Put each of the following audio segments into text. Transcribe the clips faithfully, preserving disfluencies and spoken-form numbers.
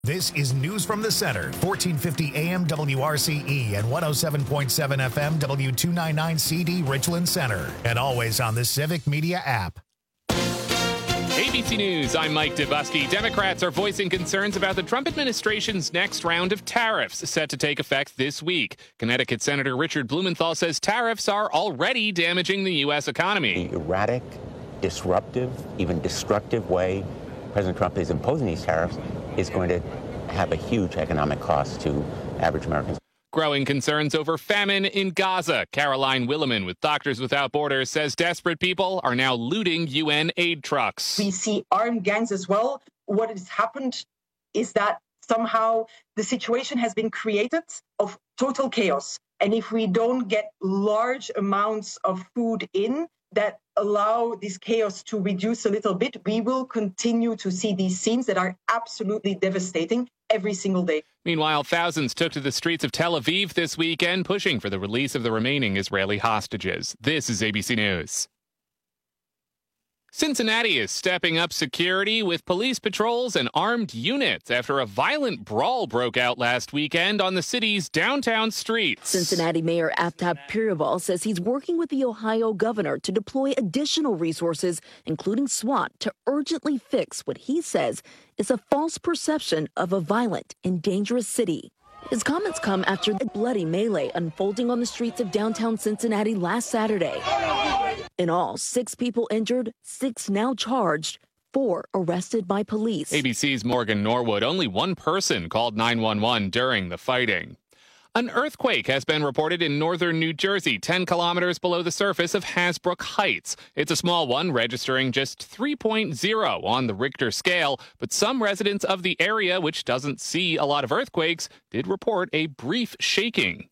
This is News from the Center, fourteen fifty A M W R C E and one oh seven point seven F M W two ninety-nine C D Richland Center, and always on the Civic Media app. A B C News, I'm Mike Dubusky. Democrats are voicing concerns about the Trump administration's next round of tariffs set to take effect this week. Connecticut Senator Richard Blumenthal says tariffs are already damaging the U S economy. The erratic, disruptive, even destructive way President Trump is imposing these tariffs is going to have a huge economic cost to average Americans. Growing concerns over famine in Gaza. Caroline Williman with Doctors Without Borders says desperate people are now looting U N aid trucks. We see armed gangs as well. What has happened is that somehow the situation has been created of total chaos. And if we don't get large amounts of food in that allow this chaos to reduce a little bit, we will continue to see these scenes that are absolutely devastating every single day. Meanwhile, thousands took to the streets of Tel Aviv this weekend, pushing for the release of the remaining Israeli hostages. This is A B C News. Cincinnati is stepping up security with police patrols and armed units after a violent brawl broke out last weekend on the city's downtown streets. Cincinnati Mayor Aftab Purival says he's working with the Ohio governor to deploy additional resources, including SWAT, to urgently fix what he says is a false perception of a violent and dangerous city. His comments come after the bloody melee unfolding on the streets of downtown Cincinnati last Saturday. In all, six people injured, six now charged, four arrested by police. A B C's Morgan Norwood, only one person called nine one one during the fighting. An earthquake has been reported in northern New Jersey, ten kilometers below the surface of Hasbrook Heights. It's a small one, registering just three point oh on the Richter scale, but some residents of the area, which doesn't see a lot of earthquakes, did report a brief shaking.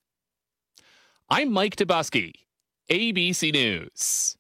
I'm Mike Dubusky, A B C News.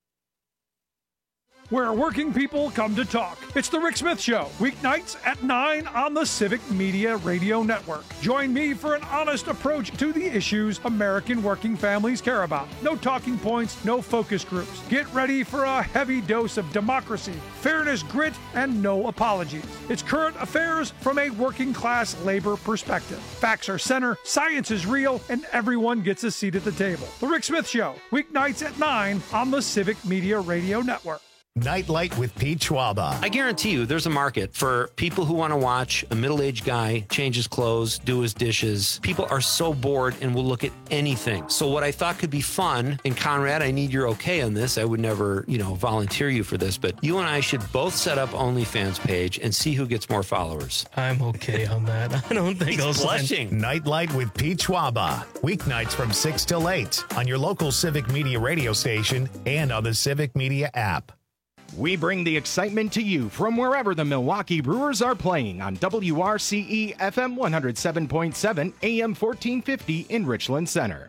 Where working people come to talk. It's the Rick Smith Show, weeknights at nine on the Civic Media Radio Network. Join me for an honest approach to the issues American working families care about. No talking points, no focus groups. Get ready for a heavy dose of democracy, fairness, grit, and no apologies. It's current affairs from a working class labor perspective. Facts are center, science is real, and everyone gets a seat at the table. The Rick Smith Show, weeknights at nine on the Civic Media Radio Network. Nightlight with Pete Schwaba. I guarantee you there's a market for people who want to watch a middle-aged guy change his clothes, do his dishes. People are so bored and will look at anything. So what I thought could be fun, and Conrad, I need your okay on this. I would never, you know, volunteer you for this, but you and I should both set up OnlyFans page and see who gets more followers. I'm okay on that. I don't think He's I'll blushing. sign. Nightlight with Pete Schwaba. Weeknights from six till eight on your local Civic Media radio station and on the Civic Media app. We bring the excitement to you from wherever the Milwaukee Brewers are playing on W R C E F M one oh seven point seven A M fourteen fifty in Richland Center.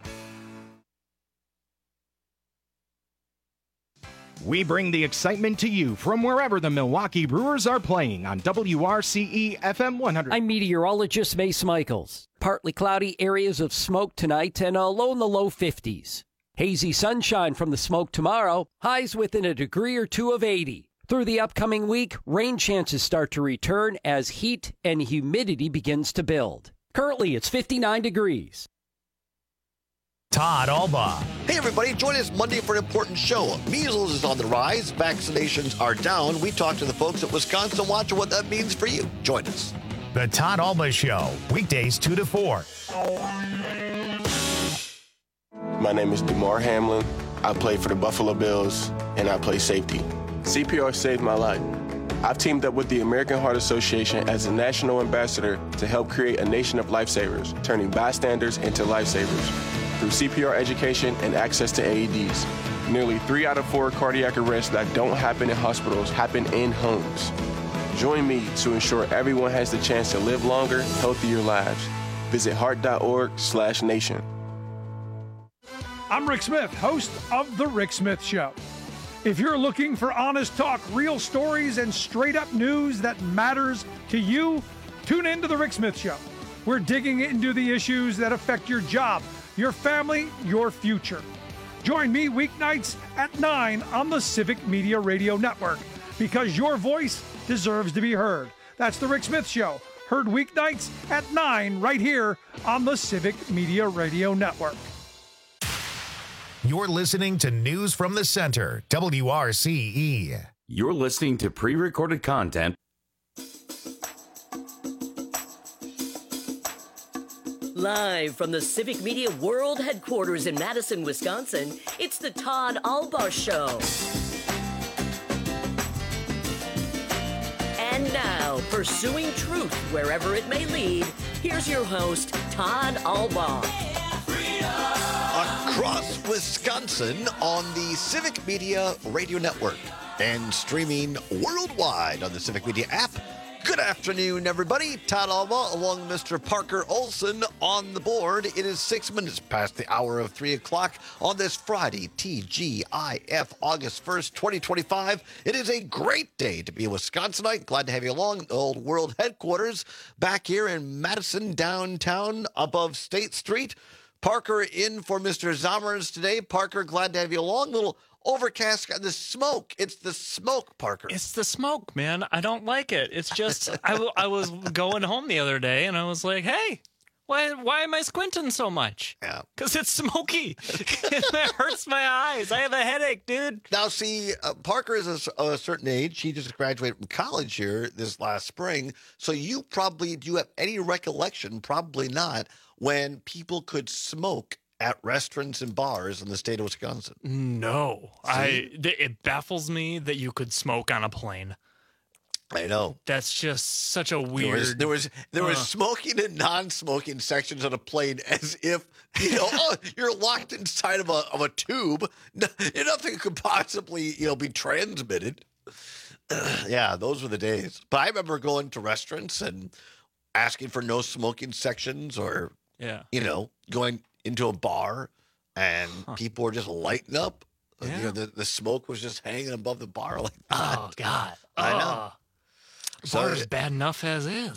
We bring the excitement to you from wherever the Milwaukee Brewers are playing on W R C E F M one hundred. I'm meteorologist Mace Michaels. Partly cloudy areas of smoke tonight and a low in the low fifties. Hazy sunshine from the smoke tomorrow, highs within a degree or two of eighty. Through the upcoming week, rain chances start to return as heat and humidity begins to build. Currently, it's fifty-nine degrees. Todd Alba. Hey everybody, join us Monday for an important show. Measles is on the rise, vaccinations are down. We talked to the folks at Wisconsin Watch and what that means for you. Join us. The Todd Alba Show, weekdays two to four. My name is DeMar Hamlin. I play for the Buffalo Bills, and I play safety. C P R saved my life. I've teamed up with the American Heart Association as a national ambassador to help create a nation of lifesavers, turning bystanders into lifesavers. Through C P R education and access to A E Ds, nearly three out of four cardiac arrests that don't happen in hospitals happen in homes. Join me to ensure everyone has the chance to live longer, healthier lives. Visit heart.org slash nation. I'm Rick Smith, host of The Rick Smith Show. If you're looking for honest talk, real stories, and straight-up news that matters to you, tune in to The Rick Smith Show. We're digging into the issues that affect your job, your family, your future. Join me weeknights at nine on the Civic Media Radio Network, because your voice deserves to be heard. That's The Rick Smith Show, Heard weeknights at nine right here on the Civic Media Radio Network. You're listening to News from the Center, W R C E. You're listening to pre-recorded content. Live from the Civic Media World Headquarters in Madison, Wisconsin, it's the Todd Albaugh Show. And now, pursuing truth wherever it may lead, here's your host, Todd Albaugh. Across Wisconsin on the Civic Media Radio Network and streaming worldwide on the Civic Media app. Good afternoon, everybody. Todd Albaugh along with Mister Parker Olson on the board. It is six minutes past the hour of three o'clock on this Friday, T G I F, August first, twenty twenty-five. It is a great day to be a Wisconsinite. Glad to have you along. The old world headquarters back here in Madison, downtown, above State Street. Parker in for Mister Zommers today. Parker, glad to have you along. Little overcast, the smoke. It's the smoke, Parker. It's the smoke, man. I don't like it. It's just, I, w- I was going home the other day and I was like, hey, why why am I squinting so much? Yeah. Because it's smoky. It hurts my eyes. I have a headache, dude. Now, see, uh, Parker is a, a certain age. He just graduated from college here this last spring. So you probably, do you have any recollection, probably not, when people could smoke at restaurants and bars in the state of Wisconsin? No. I. Th- it baffles me that you could smoke on a plane. I know. That's just such a weird... There was there was, there was uh, smoking and non-smoking sections on a plane as if, you know, oh, you're locked inside of a of a tube. No, nothing could possibly, you know, be transmitted. Yeah, those were the days. But I remember going to restaurants and asking for no smoking sections, or, yeah, you know, going into a bar and huh. people were just lighting up. Yeah. You know, the, the smoke was just hanging above the bar like that. Oh, God. I know. Oh. So Bar is bad enough as is.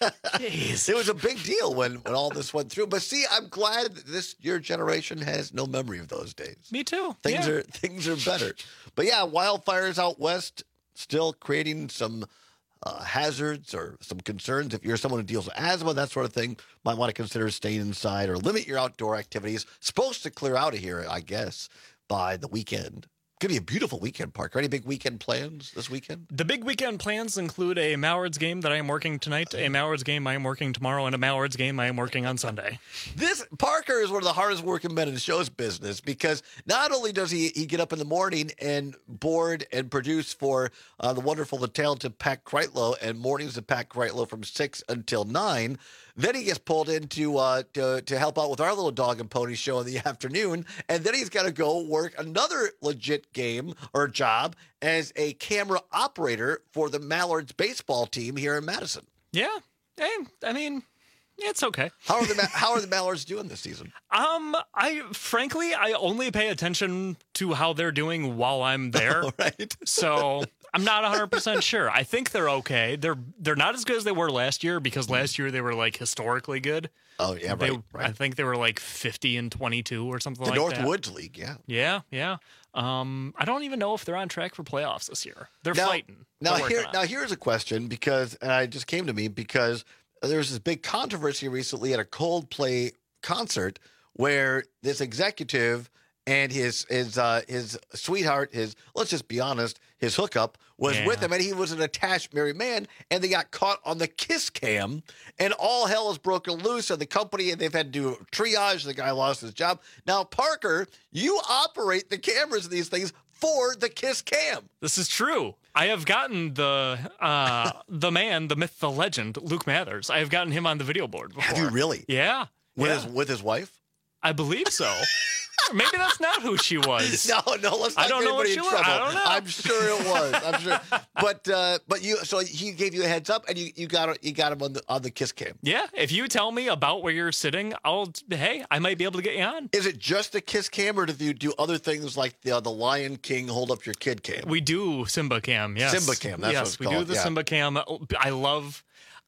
Jeez. It was a big deal when, when all this went through. But see, I'm glad that this your generation has no memory of those days. Me too. Things yeah. are things are better. But yeah, wildfires out west still creating some uh, hazards or some concerns. If you're someone who deals with asthma, that sort of thing, might want to consider staying inside or limit your outdoor activities. Supposed to clear out of here, I guess, by the weekend. Going to be a beautiful weekend, Parker. Any big weekend plans this weekend? The big weekend plans include a Mallards game that I am working tonight, a Mallards game I am working tomorrow, and a Mallards game I am working on Sunday. This Parker is one of the hardest working men in the show's business, because not only does he, he get up in the morning and board and produce for uh, the wonderful, the talented Pat Kreitlow, and mornings of Pat Kreitlow from six until nine. Then he gets pulled into uh, to, to help out with our little dog and pony show in the afternoon. And then he's got to go work another legit game or job as a camera operator for the Mallards baseball team here in Madison. Yeah. Hey, I mean, it's okay. How are the How are the Mallards doing this season? Um, I frankly, I only pay attention to how they're doing while I'm there. Right. So I'm not one hundred percent sure. I think they're okay. They're they're not as good as they were last year, because last year they were like historically good. Oh yeah, right. They, right. I think they were like fifty and twenty-two or something the like North that. The Northwoods League, yeah. Yeah, yeah. Um, I don't even know if they're on track for playoffs this year. They're now, fighting. Now they're here, now here's a question, because and I just came to me because there was this big controversy recently at a Coldplay concert where this executive and his his uh, his sweetheart, his let's just be honest, his hookup was Yeah. with him, and he was an attached married man, and they got caught on the kiss cam, and all hell has broken loose. And the company, and they've had to do triage. The guy lost his job. Now, Parker, you operate the cameras of these things for the kiss cam. This is true. I have gotten the uh, the man, the myth, the legend, Luke Mathers. I have gotten him on the video board before. Have you really? Yeah. With yeah. his with his wife? I believe so. Maybe that's not who she was. No, no, let's not I don't get know what anybody she in was. trouble. I don't know. I'm sure it was. I'm sure. But uh, but you so he gave you a heads up, and you, you got you got him on the on the kiss cam. Yeah, if you tell me about where you're sitting, I'll hey, I might be able to get you on. Is it just a kiss cam, or do you do other things like the uh, the Lion King hold up your kid cam? We do Simba Cam, yes. Simba Cam, that's yes, what it's we called, do the yeah. Simba Cam. I love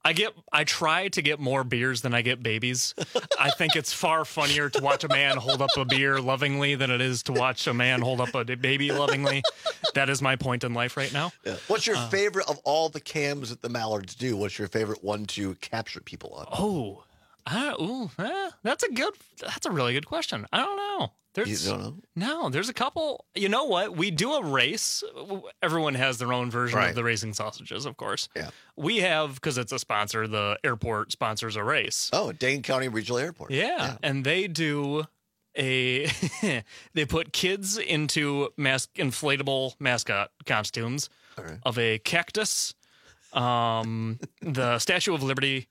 I get, I try to get more beers than I get babies. I think it's far funnier to watch a man hold up a beer lovingly than it is to watch a man hold up a baby lovingly. That is my point in life right now. Yeah. What's your Uh, favorite of all the cams that the Mallards do? What's your favorite one to capture people on? Oh, I, ooh, eh, that's a good, that's a really good question. I don't know. There's, You don't know? No, there's a couple. You know what? We do a race. Everyone has their own version Right. of the racing sausages, of course. Yeah. We have, because it's a sponsor, the airport sponsors a race. Oh, Dane County Regional Airport. Yeah. And they do a, they put kids into mas- inflatable mascot costumes right. of a cactus, um, the Statue of Liberty,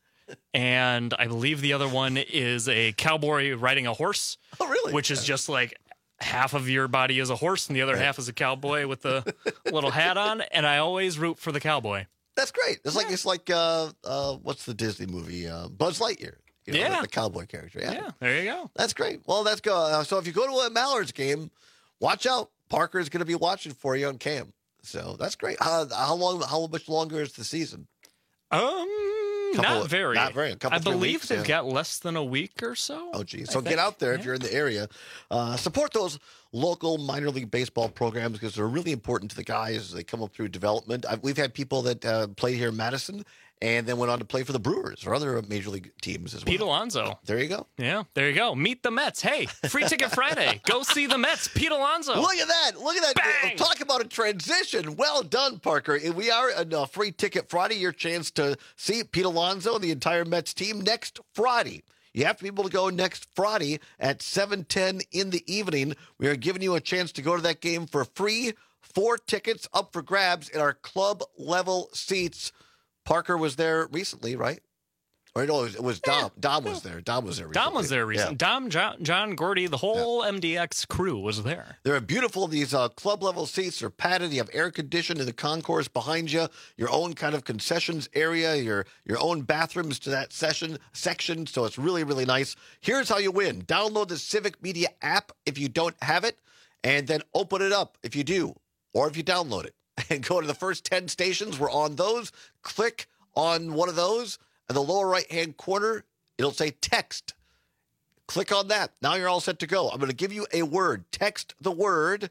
and I believe the other one is a cowboy riding a horse. Oh, really? Which is just like half of your body is a horse and the other half is a cowboy with the little hat on. And I always root for the cowboy. That's great. It's like it's like uh, uh, what's the Disney movie? Uh, Buzz Lightyear. You know, Yeah. the, the cowboy character. Yeah. Yeah, there you go. That's great. Well, that's go. Uh, so if you go to a Mallards game, watch out. Parker is going to be watching for you on cam. So that's great. Uh, how long? How much longer is the season? Um, Couple- not very. not very. A couple, I three believe weeks, they've yeah. got less than a week or so. Oh, geez. I So think. get out there if Yeah. you're in the area. Uh, support those local minor league baseball programs because they're really important to the guys as they come up through development. I've, we've had people that uh, played here in Madison and then went on to play for the Brewers or other major league teams as well. Pete Alonso. There you go. Yeah, there you go. Meet the Mets. Hey, free ticket Friday. Go see the Mets. Pete Alonso. Look at that. Look at that. Bang! Talk about a transition. Well done, Parker. We are on a free ticket Friday. Your chance to see Pete Alonso and the entire Mets team next Friday. You have to be able to go next Friday at seven ten in the evening. We are giving you a chance to go to that game for free. Four tickets up for grabs in our club level seats. Parker was there recently, right? Or no, it was, it was Dom. Dom was there. Dom was there recently. Dom was there recently. Yeah. Dom, John, John Gordy, the whole M D X crew was there. They're beautiful. These uh, club level seats are padded. You have air conditioning in the concourse behind you. Your own kind of concessions area. Your your own bathrooms to that session section. So it's really really nice. Here's how you win: download the Civic Media app if you don't have it, and then open it up if you do, or if you download it, and go to the first ten stations. We're on those. Click on one of those. In the lower right-hand corner, it'll say text. Click on that. Now you're all set to go. I'm going to give you a word. Text the word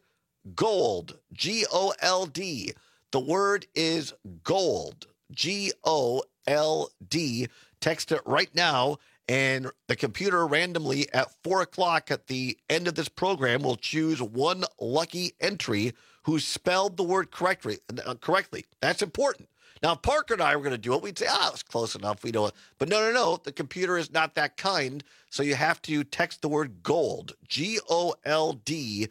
gold. G O L D. The word is gold. G O L D. Text it right now, and the computer randomly at four o'clock at the end of this program will choose one lucky entry who spelled the word correctly. Uh, correctly. That's important. Now, if Parker and I were going to do it, we'd say, ah, it's close enough. We know it. But no, no, no. The computer is not that kind. So you have to text the word gold, G O L D,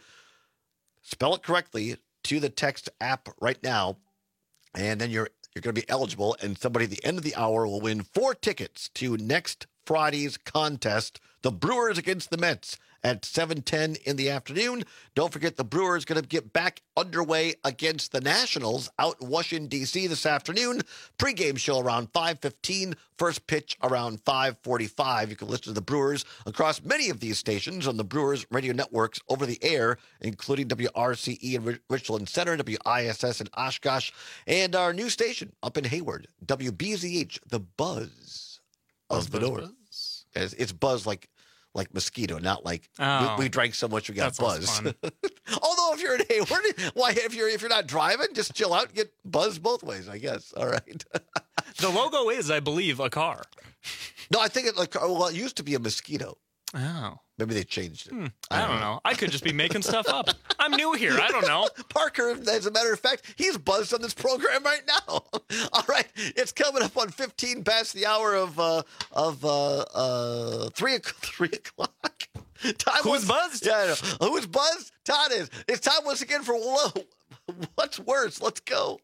spell it correctly to the text app right now. And then you're you're going to be eligible. And somebody at the end of the hour will win four tickets to next Friday's contest, the Brewers against the Mets, at seven ten in the afternoon. Don't forget the Brewers going to get back underway against the Nationals out in Washington, D C this afternoon. Pre-game show around five fifteen. First pitch around five forty-five. You can listen to the Brewers across many of these stations on the Brewers radio networks over the air, including W R C E in Richland Center, W I S S in Oshkosh, and our new station up in Hayward, W B Z H, the Buzz of the North. It's, it's buzz like like mosquito, not like Oh. we, we drank so much we got That sounds buzz. fun. Although if you're in Hayward, why if you're if you're not driving, just chill out and get buzzed both ways, I guess. All right. The logo is, I believe, a car. No, I think it like well, it used to be a mosquito. Oh. Maybe they changed it. Hmm. I don't know. I could just be making stuff up. I'm new here. I don't know. Parker, as a matter of fact, he's buzzed on this program right now. All right, it's coming up on fifteen past the hour of uh, of uh, uh, three o'clock. Three o'clock. Time Who's was, buzzed? Yeah, I know. Who's buzzed? Todd is. It's time once again for Whoa. What's worse? Let's go.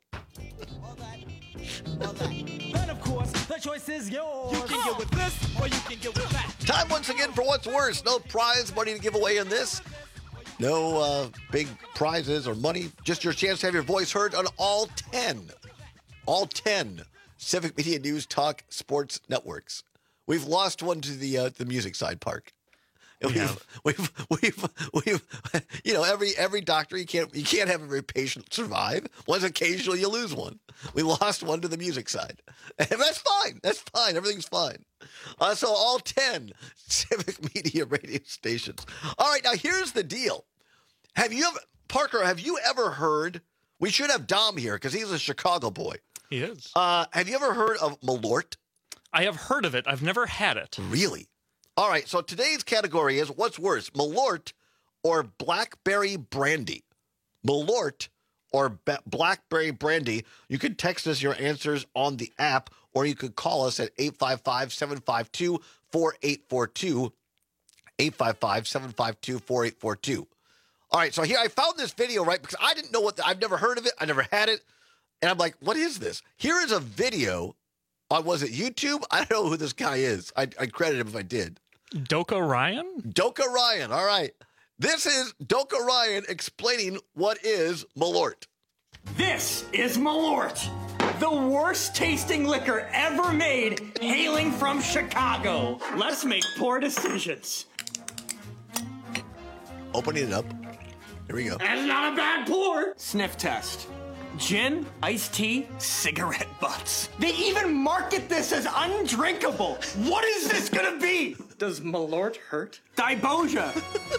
Then of course, the choice is yours. You can get with this or you can get with that. Time once again for What's Worse. No prize money to give away in this. No uh, big prizes or money. Just your chance to have your voice heard on all ten. All ten Civic Media News Talk Sports Networks. We've lost one to the uh, the music side, Park. We've, Yeah. we've, we've, we've, you know, every every doctor, you can't you can't have every patient survive. Once occasionally you lose one. We lost one to the music side. And that's fine. That's fine. Everything's fine. Uh, so all ten Civic Media radio stations. All right, now here's the deal. Have you ever, Parker, have you ever heard, we should have Dom here because he's a Chicago boy. He is. Uh, have you ever heard of Malort? I have heard of it. I've never had it. Really? All right, so today's category is what's worse, Malort or Blackberry Brandy? Malort or ba- Blackberry Brandy. You can text us your answers on the app, or you could call us at eight five five, seven five two, four eight four two, eight five five, seven five two, four eight four two. All right, so here I found this video, right, because I didn't know what, the, I've never heard of it, I never had it, and I'm like, what is this? Here is a video on, was it YouTube? I don't know who this guy is. I, I'd credit him if I did. Doka Ryan? Doka Ryan, all right. This is Doka Ryan explaining what is Malort. This is Malort, the worst tasting liquor ever made, hailing from Chicago. Let's make poor decisions. Opening it up. Here we go. That's not a bad pour. Sniff test. Gin, iced tea, cigarette butts. They even market this as undrinkable. What is this gonna be? Does Malort hurt? Diboja.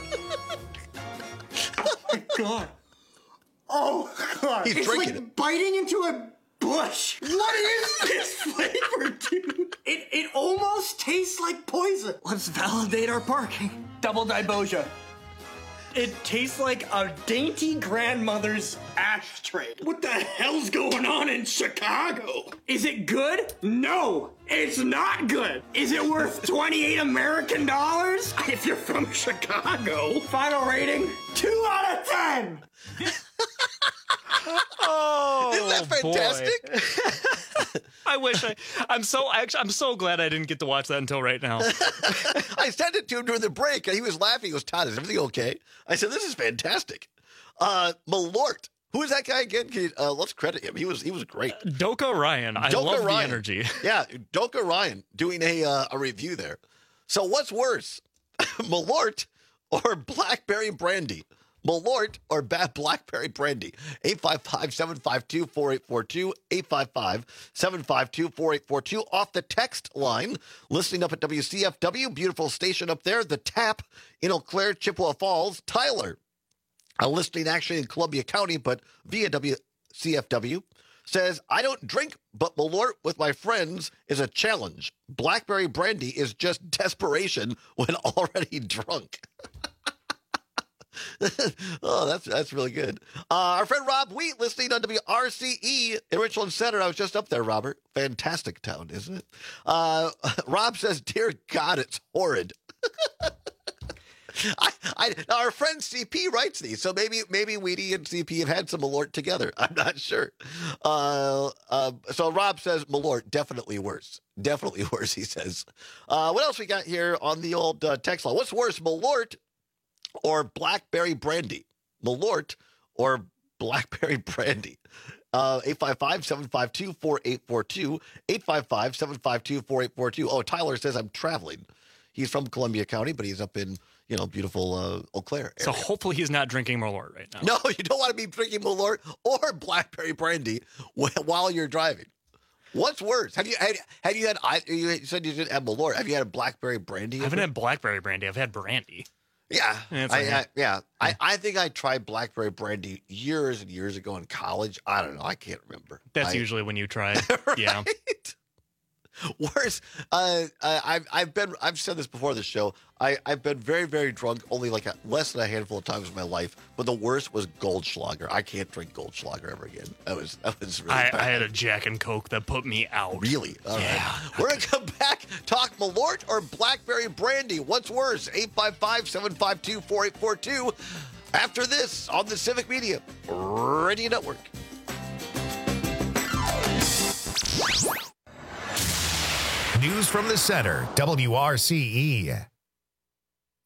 Oh my god. Oh god. He's it's drinking like it. biting into a bush. What is this flavor, dude? It it almost tastes like poison. Let's validate our parking. Double Diboja. It tastes like a dainty grandmother's ashtray. What the hell's going on in Chicago? Is it good? No, it's not good. Is it worth twenty-eight American dollars? If you're from Chicago. Final rating, two out of ten. Oh, Isn't that fantastic? I wish I. I'm so actually. I'm so glad I didn't get to watch that until right now. I sent it to him during the break, and he was laughing. He goes, Todd, is everything okay? I said, this is fantastic. Uh, Malort. Who is that guy again? Can you, uh, let's credit him. He was he was great. Doka Ryan. I Doka love Ryan. the energy. Yeah, Doka Ryan doing a uh, a review there. So what's worse, Malort or Blackberry Brandy? Malort or bad Blackberry Brandy? eight five five, seven five two, four eight four two, eight five five, seven five two, four eight four two. Off the text line, listening up at W C F W, beautiful station up there, The Tap in Eau Claire, Chippewa Falls. Tyler, a listening actually in Columbia County, but via W C F W, says, I don't drink, but Malort with my friends is a challenge. Blackberry Brandy is just desperation when already drunk. Oh, that's that's really good. Uh, our friend Rob Wheat listening on W R C E in Richland Center. I was just up there, Robert. Fantastic town, isn't it? Uh, Rob says, dear God, it's horrid. I, I, our friend C P writes these, so maybe maybe Wheaty and C P have had some Malort together. I'm not sure. Uh, uh, so Rob says Malort, definitely worse. Definitely worse, he says. Uh, what else we got here on the old uh, text line? What's worse, Malort or Blackberry Brandy? Malort or Blackberry Brandy? Uh, eight five five, seven five two, four eight four two, eight five five, seven five two, four eight four two. Oh, Tyler says I'm traveling. He's from Columbia County, but he's up in, you know, beautiful uh, Eau Claire area. So hopefully he's not drinking Malort right now. No, you don't want to be drinking Malort or Blackberry Brandy while you're driving. What's worse? Have you had, have you had, I, you said you didn't have Malort. Have you had a Blackberry Brandy? I haven't had Blackberry Brandy. I've had brandy. Yeah, It's I, okay. I, yeah. I, I think I tried Blackberry Brandy years and years ago in college. I don't know. I can't remember. That's I, usually when you try. Yeah. Worse, uh, I've I've been I've said this before the show. I I've been very very drunk only like a, less than a handful of times in my life. But the worst was Goldschlager. I can't drink Goldschlager ever again. That was that was really. I, bad. I had a Jack and Coke that put me out. Really? All right. Yeah. We're going to come back, talk Malort or Blackberry Brandy. What's worse? eight five five, seven five two, four eight four two. After this on the Civic Media Radio Network. News from the center, W R C E.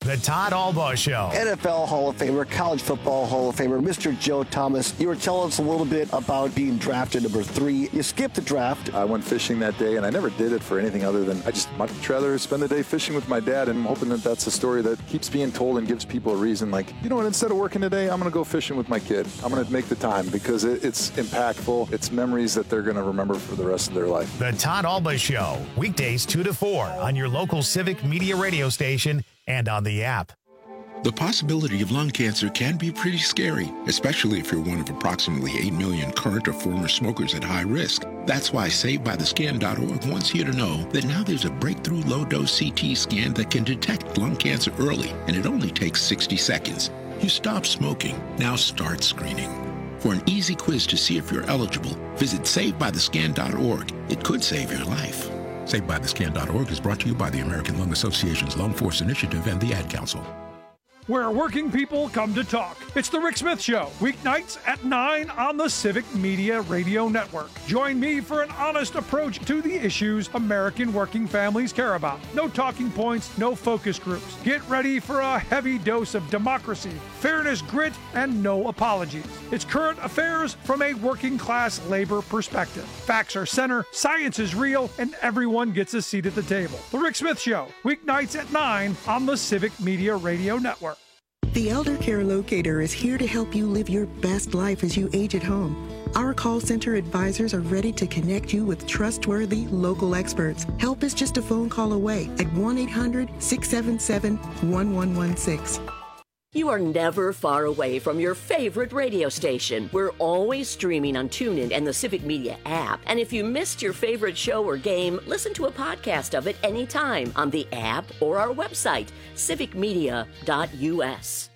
The Todd Albaugh Show. N F L Hall of Famer, college football Hall of Famer, Mister Joe Thomas. You were telling us a little bit about being drafted number three. You skipped the draft. I went fishing that day, and I never did it for anything other than I just much rather spend the day fishing with my dad, and I'm hoping that that's a story that keeps being told and gives people a reason. Like, you know what, instead of working today, I'm going to go fishing with my kid. I'm going to make the time because it, it's impactful. It's memories that they're going to remember for the rest of their life. The Todd Albaugh Show, weekdays two to four on your local Civic Media radio station and on the app. The possibility of lung cancer can be pretty scary, especially if you're one of approximately eight million current or former smokers at high risk. That's why Saved By The Scan dot org wants you to know that now there's a breakthrough low-dose C T scan that can detect lung cancer early, and it only takes sixty seconds. You stop smoking, now start screening. For an easy quiz to see if you're eligible, visit Saved By The Scan dot org. It could save your life. Saved By The Scan dot org is brought to you by the American Lung Association's Lung Force Initiative and the Ad Council. Where working people come to talk. It's the Rick Smith Show, weeknights at nine on the Civic Media Radio Network. Join me for an honest approach to the issues American working families care about. No talking points, no focus groups. Get ready for a heavy dose of democracy, fairness, grit, and no apologies. It's current affairs from a working class labor perspective. Facts are center, science is real, and everyone gets a seat at the table. The Rick Smith Show, weeknights at nine on the Civic Media Radio Network. The Elder Care Locator is here to help you live your best life as you age at home. Our call center advisors are ready to connect you with trustworthy local experts. Help is just a phone call away at one eight hundred, six seven seven, one one one six. You are never far away from your favorite radio station. We're always streaming on TuneIn and the Civic Media app. And if you missed your favorite show or game, listen to a podcast of it anytime on the app or our website, civic media dot u s.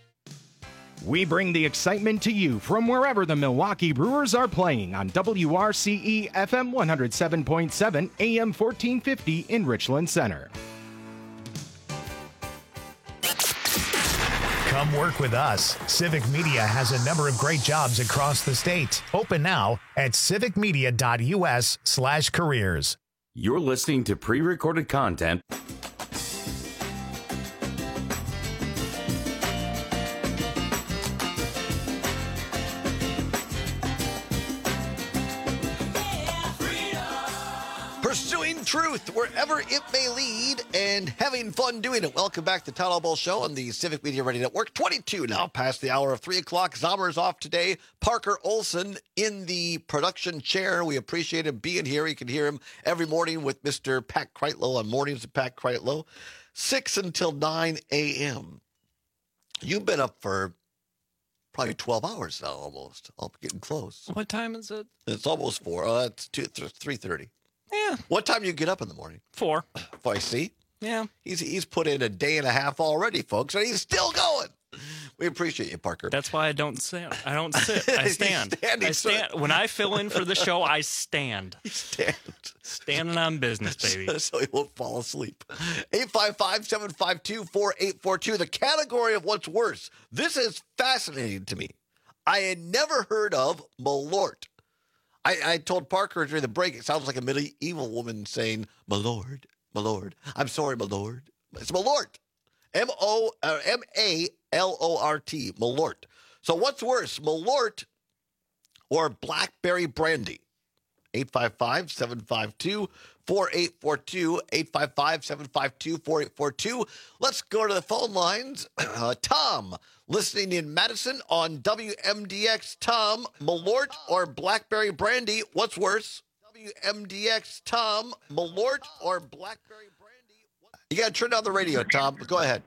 We bring the excitement to you from wherever the Milwaukee Brewers are playing on W R C E F M one oh seven point seven, A M fourteen fifty in Richland Center. Come work with us. Civic Media has a number of great jobs across the state. Open now at civic media dot u s slash careers. You're listening to pre-recorded content. Pursuing truth wherever it may lead and having fun doing it. Welcome back to the Todd Albaugh Show on the Civic Media Radio Network. twenty-two now past the hour of three o'clock. Zomer's off today. Parker Olson in the production chair. We appreciate him being here. You can hear him every morning with Mister Pat Kreitlow on Mornings with Pat Kreitlow. six until nine a.m. You've been up for probably twelve hours now almost. I'm getting close. What time is it? It's almost four. Uh, it's two, three thirty. Yeah. What time do you get up in the morning? Four. If I see. Yeah. He's he's put in a day and a half already, folks, and he's still going. We appreciate you, Parker. That's why I don't sit. I don't sit. I stand. standing, I stand. When I fill in for the show, I stand. You stand. Standing on business, baby. So he won't fall asleep. eight five five, seven five two, four eight four two. The category of what's worse. This is fascinating to me. I had never heard of Malort. I, I told Parker during the break, it sounds like a medieval woman saying, "My lord, my lord. I'm sorry, my lord." It's Malort. M O uh, M A L O R T. Malort. So what's worse, Malort or blackberry brandy? eight five five, seven five two, four eight four two. eight five five, seven five two, four eight four two. Let's go to the phone lines. Uh, Tom, listening in Madison on W M D X. Tom, Malort or blackberry brandy, what's worse? W M D X, Tom, Malort or blackberry brandy? You got to turn down the radio, Tom. Go ahead.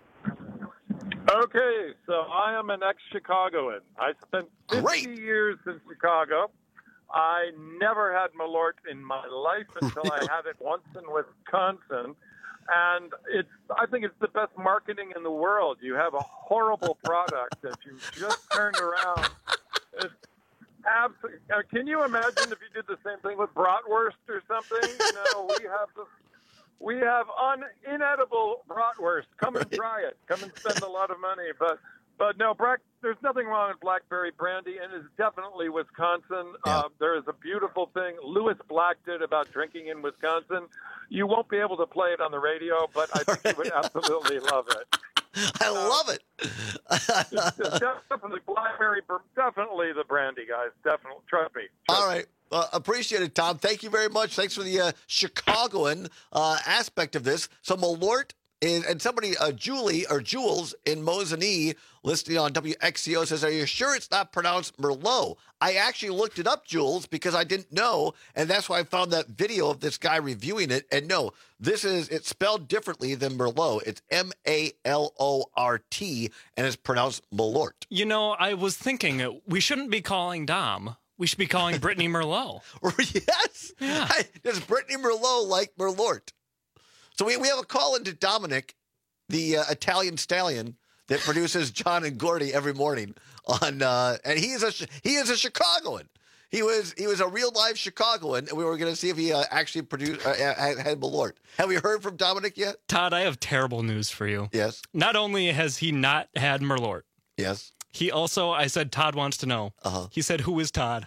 Okay, so I am an ex-Chicagoan. I spent fifty Great. years in Chicago. I never had Malort in my life until I had it once in Wisconsin. And it's, I think it's the best marketing in the world. You have a horrible product that you just turned around. It's absolutely, can you imagine if you did the same thing with bratwurst or something? You know, we have the, we have un, inedible bratwurst. Come and try it. Come and spend a lot of money. But But no, Black, there's nothing wrong with blackberry brandy, and it's definitely Wisconsin. Yeah. Uh, there is a beautiful thing Lewis Black did about drinking in Wisconsin. You won't be able to play it on the radio, but I think you would absolutely love it. I love it. Definitely blackberry, definitely the brandy, guys. Definitely, trust me. Trust All right. Uh, appreciate it, Tom. Thank you very much. Thanks for the uh, Chicagoan uh, aspect of this. So Malort and, and somebody, uh, Julie or Jules in Mosinee, listening on W X C O says, "Are you sure it's not pronounced Merlot?" I actually looked it up, Jules, because I didn't know, and that's why I found that video of this guy reviewing it. And no, this is it's spelled differently than Merlot. It's M A L O R T, and it's pronounced Malort. You know, I was thinking we shouldn't be calling Dom. We should be calling Brittany Merlot. Yes. Yeah. I, does Brittany Merlot like Merlort? So we, we have a call into Dominic, the uh, Italian stallion that produces John and Gordy every morning on, uh, and he is a he is a Chicagoan. He was he was a real live Chicagoan, and we were going to see if he uh, actually produced uh, had, had Malort. Have we heard from Dominic yet? Todd, I have terrible news for you. Yes. Not only has he not had Merlort. Yes. He also, I said, Todd wants to know. Uh-huh. He said, who is Todd?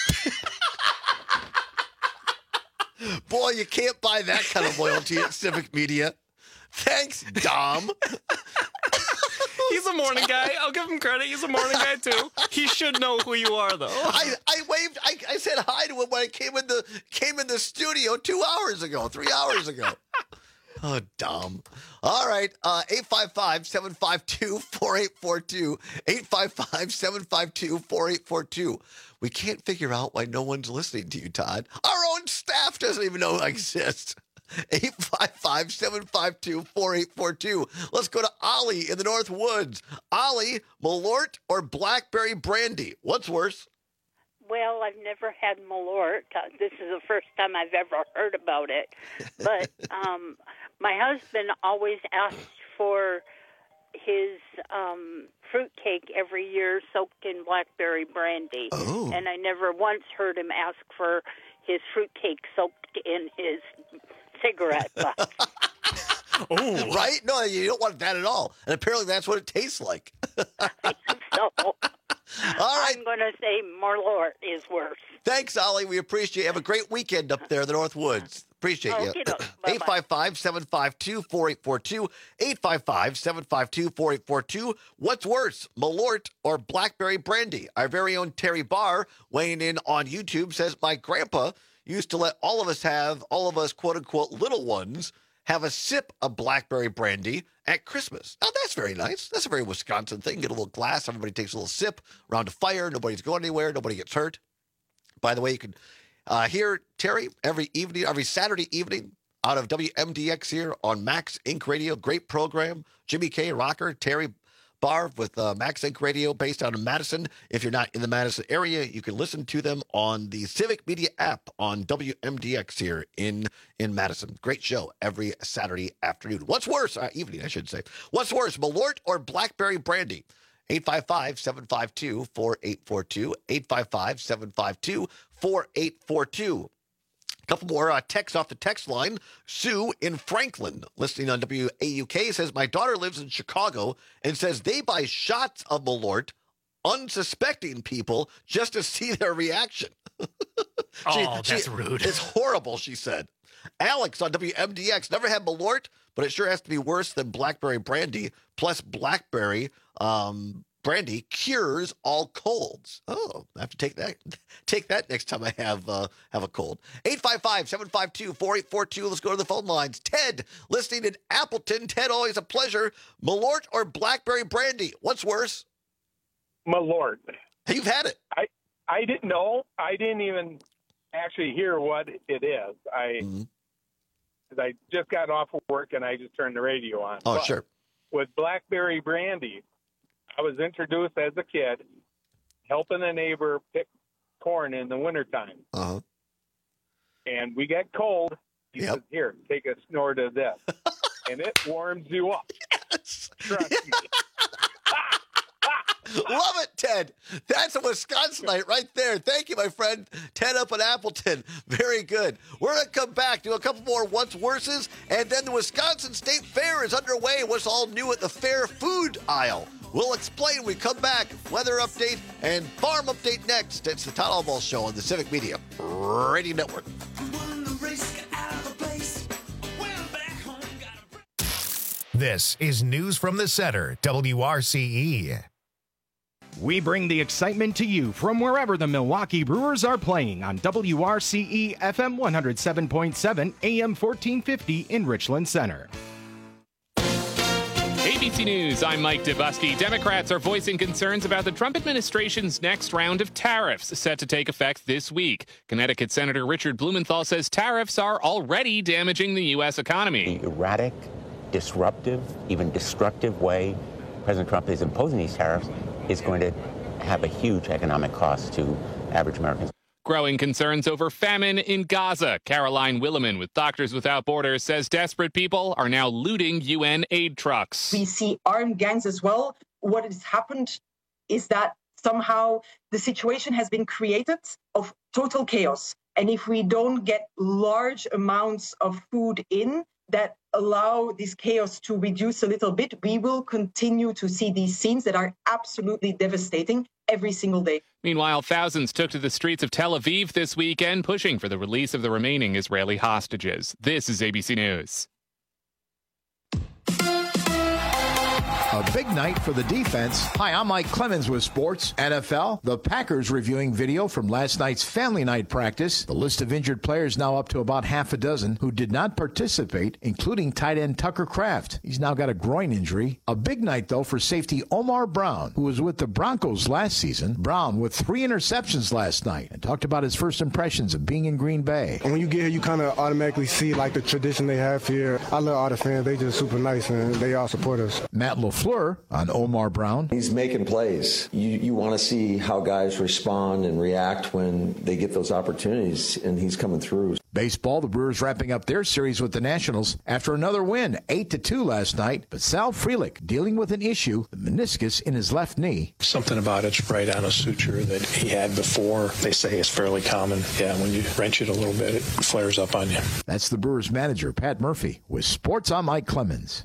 Boy, you can't buy that kind of loyalty at Civic Media. Thanks, Dom. He's a morning guy. I'll give him credit. He's a morning guy, too. He should know who you are, though. I, I waved, I, I said hi to him when I came in the came in the studio two hours ago, three hours ago. Oh, Dom. All right, uh, eight five five, seven five two, four eight four two, eight five five, seven five two, four eight four two. We can't figure out why no one's listening to you, Todd. Our own staff doesn't even know I exist. eight five five, seven five two, four eight four two. Let's go to Ollie in the North Woods. Ollie, Malort or Blackberry Brandy? What's worse? Well, I've never had Malort. Uh, this is the first time I've ever heard about it. But um, my husband always asks for his um, fruitcake every year soaked in blackberry brandy. Oh. And I never once heard him ask for his fruitcake soaked in his cigarette butt. Oh, right? No, you don't want that at all. And apparently that's what it tastes like. So all right. I'm going to say Malort is worse. Thanks, Ollie. We appreciate it. Have a great weekend up there in the North Woods. Appreciate you. eight five five, seven five two, four eight four two. eight five five, seven five two, four eight four two. What's worse, Malort or Blackberry Brandy? Our very own Terry Barr, weighing in on YouTube, says, my grandpa used to let all of us have, all of us, quote-unquote, little ones, have a sip of Blackberry Brandy at Christmas. Now, that's very nice. That's a very Wisconsin thing. Get a little glass. Everybody takes a little sip around a fire. Nobody's going anywhere. Nobody gets hurt. By the way, you can uh, hear Terry every evening, every Saturday evening out of W M D X here on Max Inc Radio. Great program. Jimmy K. Rocker, Terry Barr with uh, Max Inc Radio based out of Madison. If you're not in the Madison area, you can listen to them on the Civic Media app on W M D X here in, in Madison. Great show every Saturday afternoon. What's worse? Uh, evening, I should say. What's worse, Malort or Blackberry Brandy? eight five five, seven five two, four eight four two. eight five five, seven five two, four eight four two. A couple more uh, texts off the text line. Sue in Franklin, listening on W A U K, says, my daughter lives in Chicago and says they buy shots of Malort, unsuspecting people, just to see their reaction. Oh, that's rude. It's horrible, she said. Alex on W M D X, never had Malort, but it sure has to be worse than Blackberry Brandy. Plus, Blackberry um, Brandy cures all colds. Oh, I have to take that take that next time I have uh, have a cold. eight five five, seven five two, four eight four two. Let's go to the phone lines. Ted, listening in Appleton. Ted, always a pleasure. Malort or Blackberry Brandy? What's worse? Malort. You've had it. I, I didn't know. I didn't even actually hear what it is. I mm-hmm. I just got off of work and I just turned the radio on. Oh, but sure. With Blackberry Brandy, I was introduced as a kid helping a neighbor pick corn in the wintertime. Uh-huh. And we get cold. He yep. says, here, take a snort of this. And it warms you up. Yes. Trust yes. me. Love it, Ted. That's a Wisconsinite right there. Thank you, my friend. Ted up in Appleton. Very good. We're going to come back, do a couple more What's Worses, and then the Wisconsin State Fair is underway. What's all new at the fair food aisle? We'll explain when we come back. Weather update and farm update next. It's the Todd Albaugh Show on the Civic Media Radio Network. This is News from the Center, W R C E. We bring the excitement to you from wherever the Milwaukee Brewers are playing on W R C E F M one oh seven point seven, A M fourteen fifty in Richland Center. A B C News, I'm Mike Dubusky. Democrats are voicing concerns about the Trump administration's next round of tariffs set to take effect this week. Connecticut Senator Richard Blumenthal says tariffs are already damaging the U S economy. The erratic, disruptive, even destructive way President Trump is imposing these tariffs is going to have a huge economic cost to average Americans. Growing concerns over famine in Gaza. Caroline Williman with Doctors Without Borders says desperate people are now looting U N aid trucks. We see armed gangs as well. What has happened is that somehow the situation has been created of total chaos. And if we don't get large amounts of food in that allow this chaos to reduce a little bit, we will continue to see these scenes that are absolutely devastating every single day. Meanwhile, thousands took to the streets of Tel Aviv this weekend, pushing for the release of the remaining Israeli hostages. This is A B C News. A big night for the defense. Hi, I'm Mike Clemens with Sports. N F L, the Packers reviewing video from last night's family night practice. The list of injured players now up to about half a dozen who did not participate, including tight end Tucker Kraft. He's now got a groin injury. A big night, though, for safety Omar Brown, who was with the Broncos last season. Brown with three interceptions last night and talked about his first impressions of being in Green Bay. And when you get here, you kind of automatically see like the tradition they have here. I love all the fans. They just super nice and they all support us. Matt LaFleur on Omar Brown. He's making plays. You you want to see how guys respond and react when they get those opportunities, and he's coming through. Baseball, the Brewers wrapping up their series with the Nationals after another win, eight to two last night. But Sal Frelick dealing with an issue, the meniscus in his left knee. Something about it's right on a suture that he had before. They say it's fairly common. Yeah, when you wrench it a little bit, it flares up on you. That's the Brewers manager, Pat Murphy, with Sports. I'm Mike Clemens.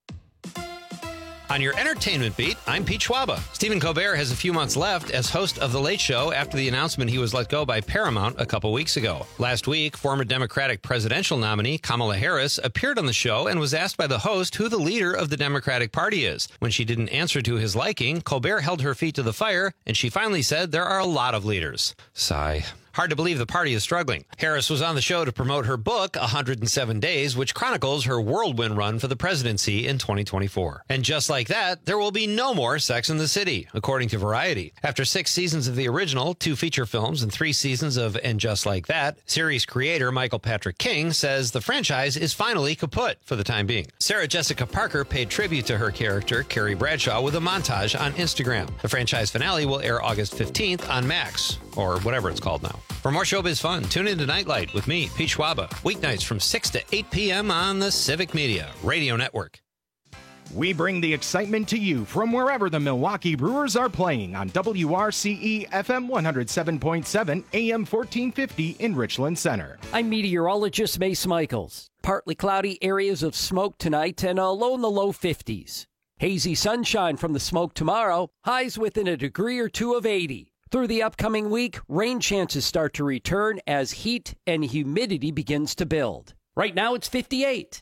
On your entertainment beat, I'm Pete Schwaba. Stephen Colbert has a few months left as host of The Late Show after the announcement he was let go by Paramount a couple weeks ago. Last week, former Democratic presidential nominee Kamala Harris appeared on the show and was asked by the host who the leader of the Democratic Party is. When she didn't answer to his liking, Colbert held her feet to the fire, and she finally said there are a lot of leaders. Sigh. Hard to believe the party is struggling. Harris was on the show to promote her book, one hundred seven days, which chronicles her whirlwind run for the presidency in twenty twenty-four. And just like that, there will be no more Sex and the City, according to Variety. After six seasons of the original, two feature films, and three seasons of And Just Like That, series creator Michael Patrick King says the franchise is finally kaput for the time being. Sarah Jessica Parker paid tribute to her character, Carrie Bradshaw, with a montage on Instagram. The franchise finale will air August fifteenth on Max, or whatever it's called now. For more showbiz fun, tune in to Nightlight with me, Pete Schwaba, weeknights from six to eight p.m. on the Civic Media Radio Network. We bring the excitement to you from wherever the Milwaukee Brewers are playing on W R C E F M one oh seven point seven, A M fourteen fifty in Richland Center. I'm meteorologist Mace Michaels. Partly cloudy areas of smoke tonight and a low in the low fifties. Hazy sunshine from the smoke tomorrow, highs within a degree or two of eighty. Through the upcoming week, rain chances start to return as heat and humidity begins to build. Right now, it's fifty-eight.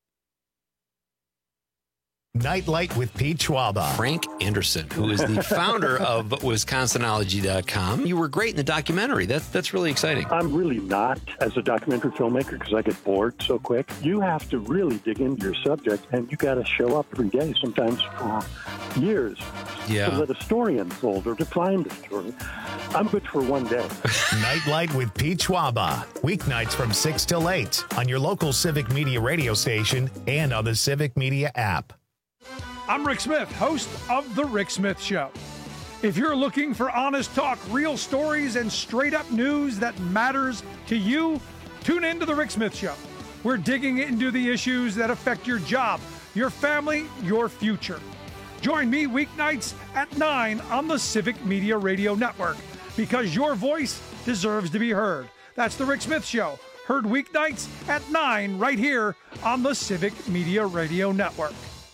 Nightlight with Pete Schwaba. Frank Anderson, who is the founder of Wisconsinology dot com. You were great in the documentary. That, that's really exciting. I'm really not as a documentary filmmaker because I get bored so quick. You have to really dig into your subject, and you got to show up every day, sometimes for years, yeah. to let a story unfold or to find a story. I'm good for one day. Nightlight with Pete Schwaba. Weeknights from six till eight on your local Civic Media radio station and on the Civic Media app. I'm Rick Smith, host of The Rick Smith Show. If you're looking for honest talk, real stories, and straight-up news that matters to you, tune in to The Rick Smith Show. We're digging into the issues that affect your job, your family, your future. Join me weeknights at nine on the Civic Media Radio Network, because your voice deserves to be heard. That's The Rick Smith Show, heard weeknights at nine right here on the Civic Media Radio Network.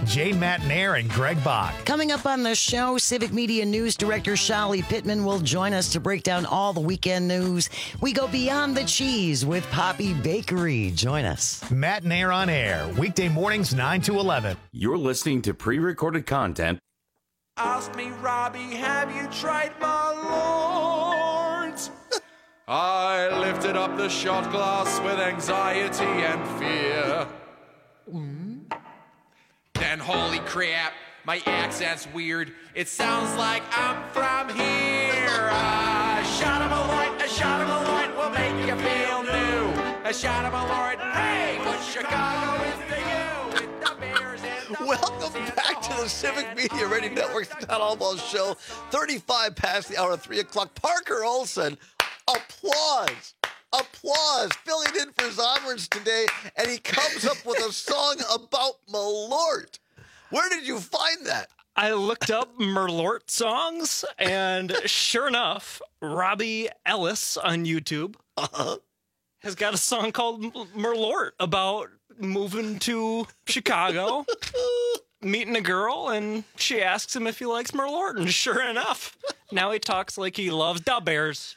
Jane Matnair and Greg Bach. Coming up on the show, Civic Media News Director Shali Pittman will join us to break down all the weekend news. We go beyond the cheese with Poppy Bakery. Join us. Matnair on air, weekday mornings nine to eleven. You're listening to pre-recorded content. Ask me, Robbie, have you tried my Lords? I lifted up the shot glass with anxiety and fear. Mm. Then, holy crap, my accent's weird. It sounds like I'm from here. A shot of Malort, a shot of Malort will make you feel new. A shot of Malort, hey, what Chicago is to you. With the Bears and the Welcome back to the Civic Media Radio Network's Todd Almost Show. thirty-five past the hour of three o'clock. Parker Olson, applause, applause, filling in for Zonrans today, and he comes up with a song about Malort. Where did you find that? I looked up Merlort songs, and sure enough, Robbie Ellis on YouTube uh-huh. has got a song called Merlort about moving to Chicago, meeting a girl, and she asks him if he likes Merlort, and sure enough, now he talks like he loves the Bears.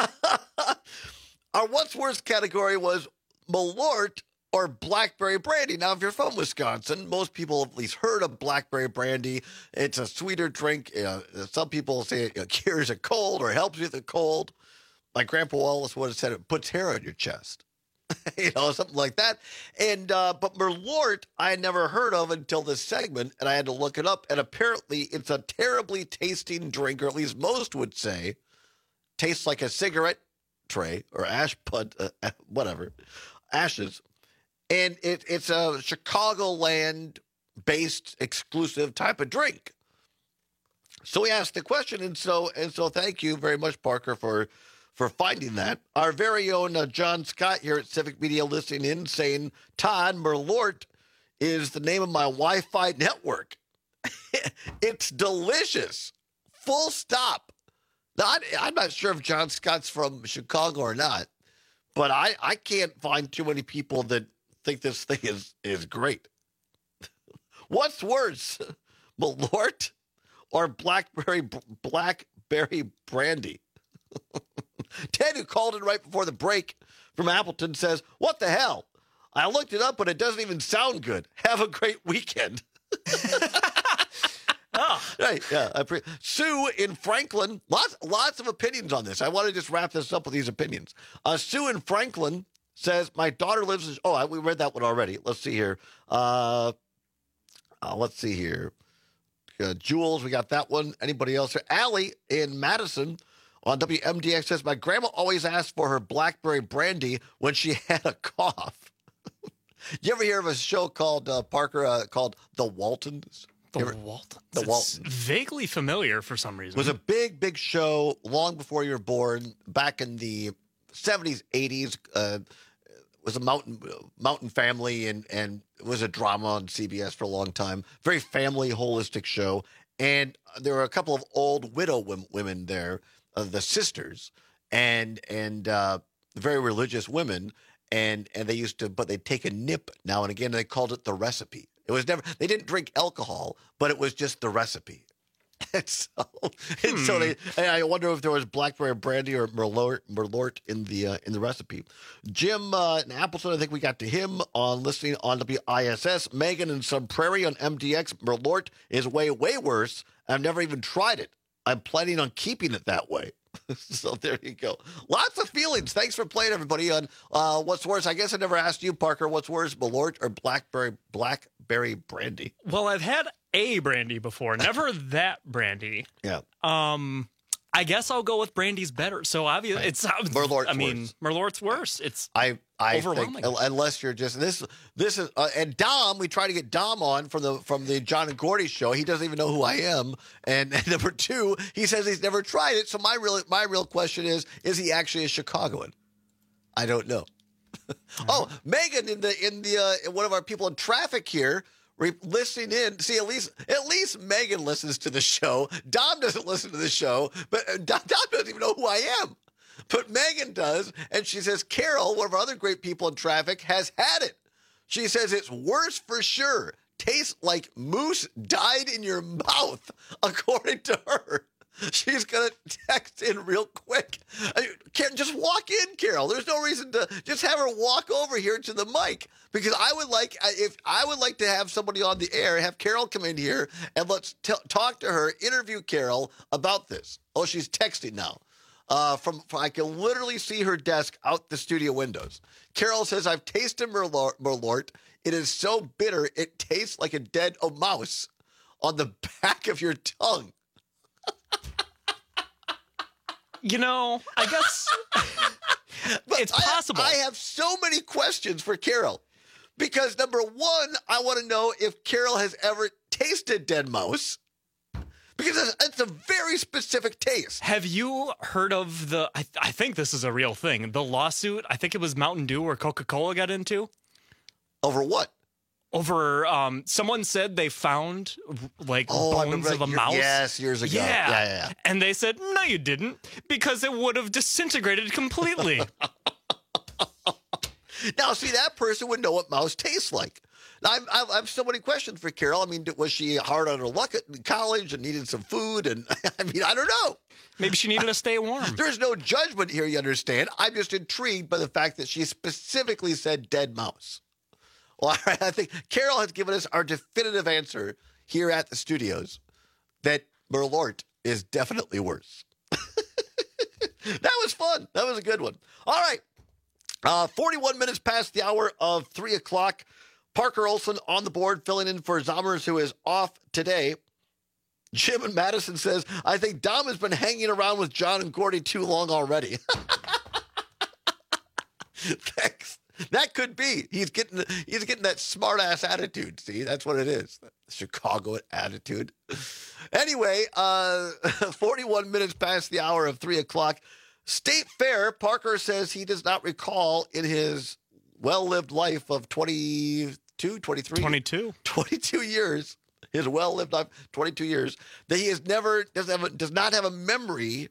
Our what's worse category was Malort or blackberry brandy. Now, if you're from Wisconsin, most people have at least heard of blackberry brandy. It's a sweeter drink. Uh, some people say it uh, cures a cold or helps with a cold. My grandpa Wallace would have said it puts hair on your chest. You know, something like that. And uh, but Merlort, I had never heard of until this segment, and I had to look it up. And apparently, it's a terribly tasting drink, or at least most would say, tastes like a cigarette tray or ash put, uh, whatever, ashes. And it, it's a Chicagoland-based exclusive type of drink. So we asked the question, and so and so thank you very much, Parker, for for finding that. Our very own uh, John Scott here at Civic Media listening in, saying, Todd, Merlort is the name of my Wi-Fi network. It's delicious. Full stop. Now, I, I'm not sure if John Scott's from Chicago or not, but I, I can't find too many people that think this thing is, is great. What's worse, Malort or blackberry blackberry brandy? Ted, who called in right before the break from Appleton, says, what the hell? I looked it up, but it doesn't even sound good. Have a great weekend. Oh. Right, yeah. I pre- Sue in Franklin, lots lots of opinions on this. I want to just wrap this up with these opinions. Uh, Sue in Franklin says, my daughter lives in, oh, we read that one already. Let's see here. Uh, uh, let's see here. Uh, Jules, we got that one. Anybody else here? Allie in Madison on W M D X says, my grandma always asked for her blackberry brandy when she had a cough. You ever hear of a show called, uh, Parker, uh, called The Waltons? The ever, Waltons? The it's Waltons. Vaguely familiar for some reason. It was a big, big show long before you were born, back in the seventies, eighties. Uh, it was a mountain mountain family, and, and it was a drama on C B S for a long time. Very family, holistic show. And there were a couple of old widow women there, uh, the sisters, and and uh, very religious women. And and they used to, but they'd take a nip now and again, and they called it the recipe. It was never, they didn't drink alcohol, but it was just the recipe. And so, hmm. and so they, and I wonder if there was blackberry brandy or Merlort, Merlort in the uh, in the recipe. Jim uh, in Appleton, I think we got to him on listening on W I S S. Megan in Sun Prairie on M D X. Merlort is way, way worse. I've never even tried it. I'm planning on keeping it that way. So there you go. Lots of feelings. Thanks for playing, everybody, on uh, What's Worse. I guess I never asked you, Parker, what's worse, Malort or blackberry blackberry brandy? Well, I've had a brandy before, never that brandy. Yeah. Um, I guess I'll go with brandy's better. So obviously, Right. it's Merlort's I mean, worse. Merlort's worse. It's I I overwhelming. think unless you're just this this is uh, and Dom, we try to get Dom on from the from the John and Gordy show. He doesn't even know who I am. And, and number two, he says he's never tried it. So my real my real question is: is he actually a Chicagoan? I don't know. Oh, Megan in the in the uh, one of our people in traffic here. Re- listening in, see at least at least Megan listens to the show. Dom doesn't listen to the show, but uh, Dom, Dom doesn't even know who I am. But Megan does, and she says Carol, one of our other great people in traffic, has had it. She says it's worse for sure. tastes like moose died in your mouth, according to her. She's going to text in real quick. I mean, Karen, just walk in, Carol. There's no reason to just have her walk over here to the mic, because I would like if I would like to have somebody on the air, have Carol come in here and let's t- talk to her, interview Carol about this. Oh, she's texting now. Uh, from, from I can literally see her desk out the studio windows. Carol says, "I've tasted Merlot. Merlot. It is so bitter, it tastes like a dead a mouse on the back of your tongue." You know, I guess it's possible. I, I have so many questions for Carol, because number one, I want to know if Carol has ever tasted dead mouse, because it's, it's a very specific taste. Have you heard of the, I, I think this is a real thing, the lawsuit, I think it was Mountain Dew or Coca-Cola got into? Over what? Over, um, someone said they found like oh, bones of a year, mouse. Yes, years ago. Yeah. Yeah, yeah, yeah. And they said, no, you didn't, because it would have disintegrated completely. Now, see, that person would know what mouse tastes like. Now, I'm, I have so many questions for Carol. I mean, was she hard on her luck at college and needed some food? And I mean, I don't know. Maybe she needed to stay warm. There's no judgment here, you understand. I'm just intrigued by the fact that she specifically said dead mouse. Well, all right, I think Carol has given us our definitive answer here at the studios that Merlot is definitely worse. That was fun. That was a good one. All right. Uh, forty-one minutes past the hour of three o'clock. Parker Olson on the board, filling in for Zommers, who is off today. Jim in Madison says, "I think Dom has been hanging around with John and Gordy too long already." Thanks. That could be. He's getting he's getting that smart ass attitude. See, that's what it is. Chicago attitude. Anyway, uh, forty-one minutes past the hour of three o'clock. State Fair. Parker says he does not recall in his well-lived life of twenty-two, twenty-three, twenty-two, twenty-two years, his well-lived life, twenty-two years, that he has never does have a, does not have a memory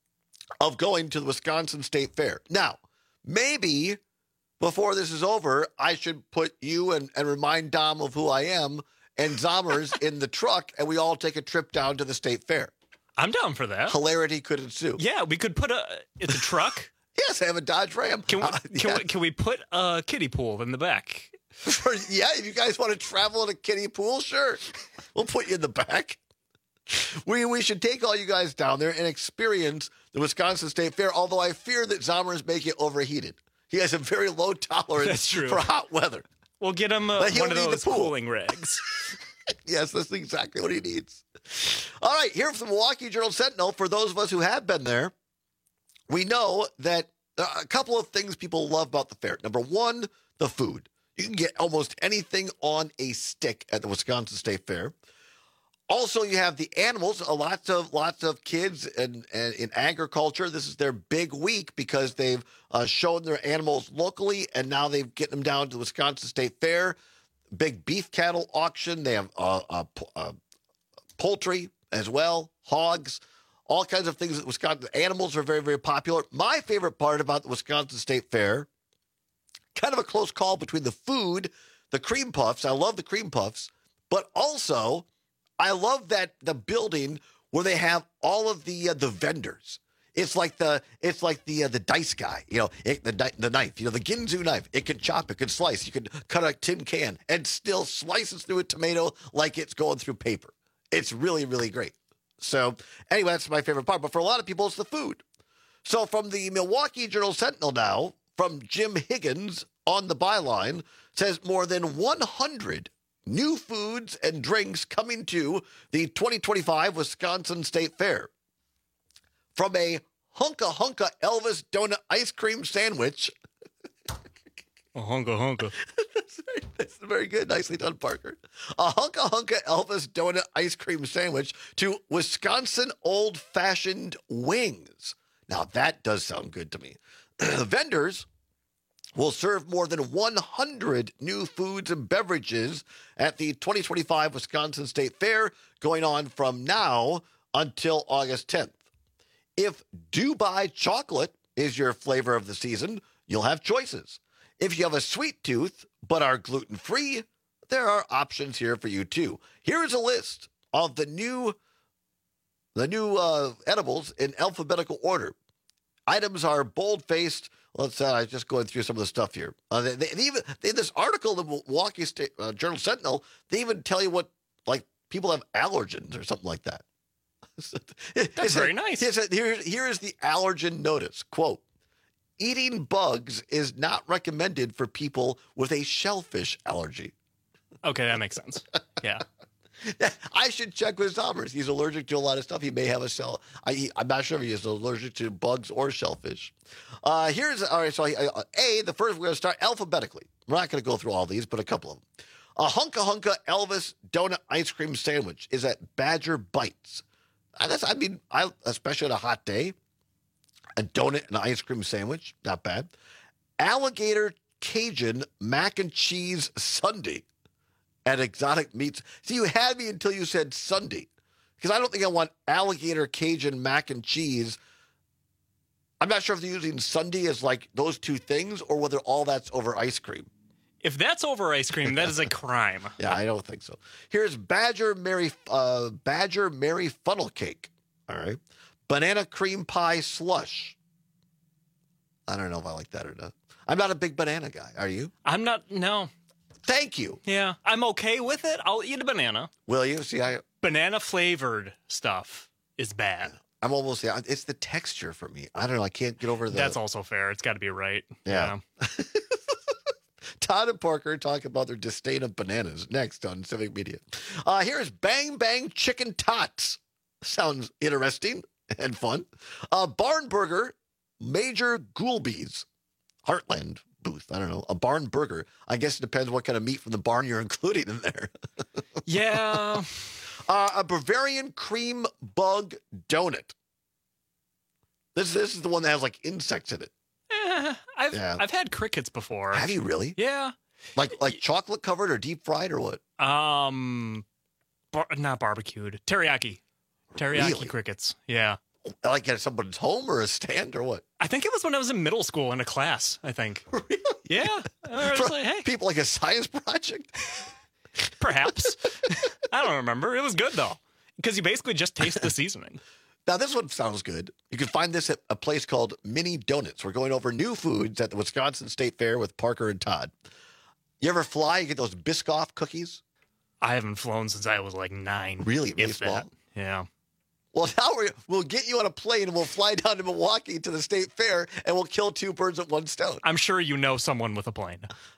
of going to the Wisconsin State Fair. Now, maybe before this is over, I should put you and, and remind Dom of who I am and Zommers in the truck, and we all take a trip down to the State Fair. I'm down for that. Hilarity could ensue. Yeah, we could put a, it's a truck. Yes, I have a Dodge Ram. Can we, uh, can, yeah. we, can we put a kiddie pool in the back? Yeah, if you guys want to travel in a kiddie pool, sure. We'll put you in the back. We we should take all you guys down there and experience the Wisconsin State Fair, although I fear that Zommers may get overheated. He has a very low tolerance for hot weather. We'll get him uh, one of those cooling rags. Yes, that's exactly what he needs. All right, here from the Milwaukee Journal-Sentinel, for those of us who have been there, we know that uh, a couple of things people love about the fair. Number one, the food. You can get almost anything on a stick at the Wisconsin State Fair. Also, you have the animals. Uh, lots of lots of kids and in, in, in agriculture. This is their big week because they've uh, shown their animals locally, and now they've getting them down to the Wisconsin State Fair. Big beef cattle auction. They have uh, uh, uh, poultry as well, hogs, all kinds of things. That Wisconsin animals are very, very popular. My favorite part about the Wisconsin State Fair, kind of a close call between the food, the cream puffs. I love the cream puffs, but also I love that the building where they have all of the uh, the vendors. It's like the it's like the uh, the dice guy, you know, it, the the knife, you know, the Ginzu knife. It can chop, it can slice. You can cut a tin can and still slices through a tomato like it's going through paper. It's really, really great. So anyway, that's my favorite part. But for a lot of people, it's the food. So from the Milwaukee Journal-Sentinel now, from Jim Higgins on the byline, says more than one hundred new foods and drinks coming to the twenty twenty-five Wisconsin State Fair. From a Hunka Hunka Elvis donut ice cream sandwich. A hunka hunka. that's, very, that's very good. Nicely done, Parker. A Hunka Hunka Elvis donut ice cream sandwich to Wisconsin old-fashioned wings. Now, that does sound good to me. The vendors will serve more than one hundred new foods and beverages at the twenty twenty-five Wisconsin State Fair, going on from now until August tenth. If Dubai chocolate is your flavor of the season, you'll have choices. If you have a sweet tooth but are gluten-free, there are options here for you too. Here's a list of the new the new uh, edibles in alphabetical order. Items are bold-faced. Let's uh, just going through some of the stuff here. Uh, they, they even they, this article in the Milwaukee State uh, Journal Sentinel, they even tell you what, like, people have allergens or something like that. That's very nice. Here, here is the allergen notice. Quote, eating bugs is not recommended for people with a shellfish allergy. Okay, that makes sense. Yeah. I should check with Zommers. He's allergic to a lot of stuff. He may have a shell. I, he, I'm not sure if he is allergic to bugs or shellfish. Uh, here's, all right, so uh, A, the first, we're going to start alphabetically. We're not going to go through all these, but a couple of them. A Hunka Hunka Elvis donut ice cream sandwich is at Badger Bites. I, guess, I mean, I, especially on a hot day, a donut and ice cream sandwich, not bad. Alligator Cajun mac and cheese sundae at Exotic Meats. See, you had me until you said sundae, because I don't think I want alligator Cajun mac and cheese. I'm not sure if they're using sundae as like those two things or whether all that's over ice cream. If that's over ice cream, that is a crime. Yeah, I don't think so. Here's Badger Mary uh, Badger Mary funnel cake. All right. Banana cream pie slush. I don't know if I like that or not. I'm not a big banana guy. Are you? I'm not, no. Thank you. Yeah, I'm okay with it. I'll eat a banana. Will you? See, I... Banana flavored stuff is bad. I'm almost there. It's the texture for me. I don't know. I can't get over the... That's also fair. It's got to be right. Yeah. yeah. Todd and Parker talk about their disdain of bananas next on Civic Media. Uh, here's Bang Bang Chicken Tots. Sounds interesting and fun. Uh, Barn Burger, Major Goulby's, Heartland booth. I don't know. A barn burger. I guess it depends what kind of meat from the barn you're including in there. Yeah. Uh, a Bavarian cream bug donut. This, this is the one that has like insects in it. Eh, I've yeah. I've had crickets before. Have you really? Yeah. Like like chocolate covered or deep fried or what? Um, bar- not barbecued. Teriyaki. Teriyaki Really? crickets. Yeah. Like at someone's home or a stand or what? I think it was when I was in middle school in a class, I think. Really? Yeah. I was like, hey. People like a science project? Perhaps. I don't remember. It was good, though, because you basically just taste the seasoning. Now, this one sounds good. You can find this at a place called Mini Donuts. We're going over new foods at the Wisconsin State Fair with Parker and Todd. You ever fly? You get those Biscoff cookies? I haven't flown since I was like nine. Really? Really if small? that. Yeah. Well, now we're, we'll get you on a plane and we'll fly down to Milwaukee to the State Fair and we'll kill two birds with one stone. I'm sure you know someone with a plane.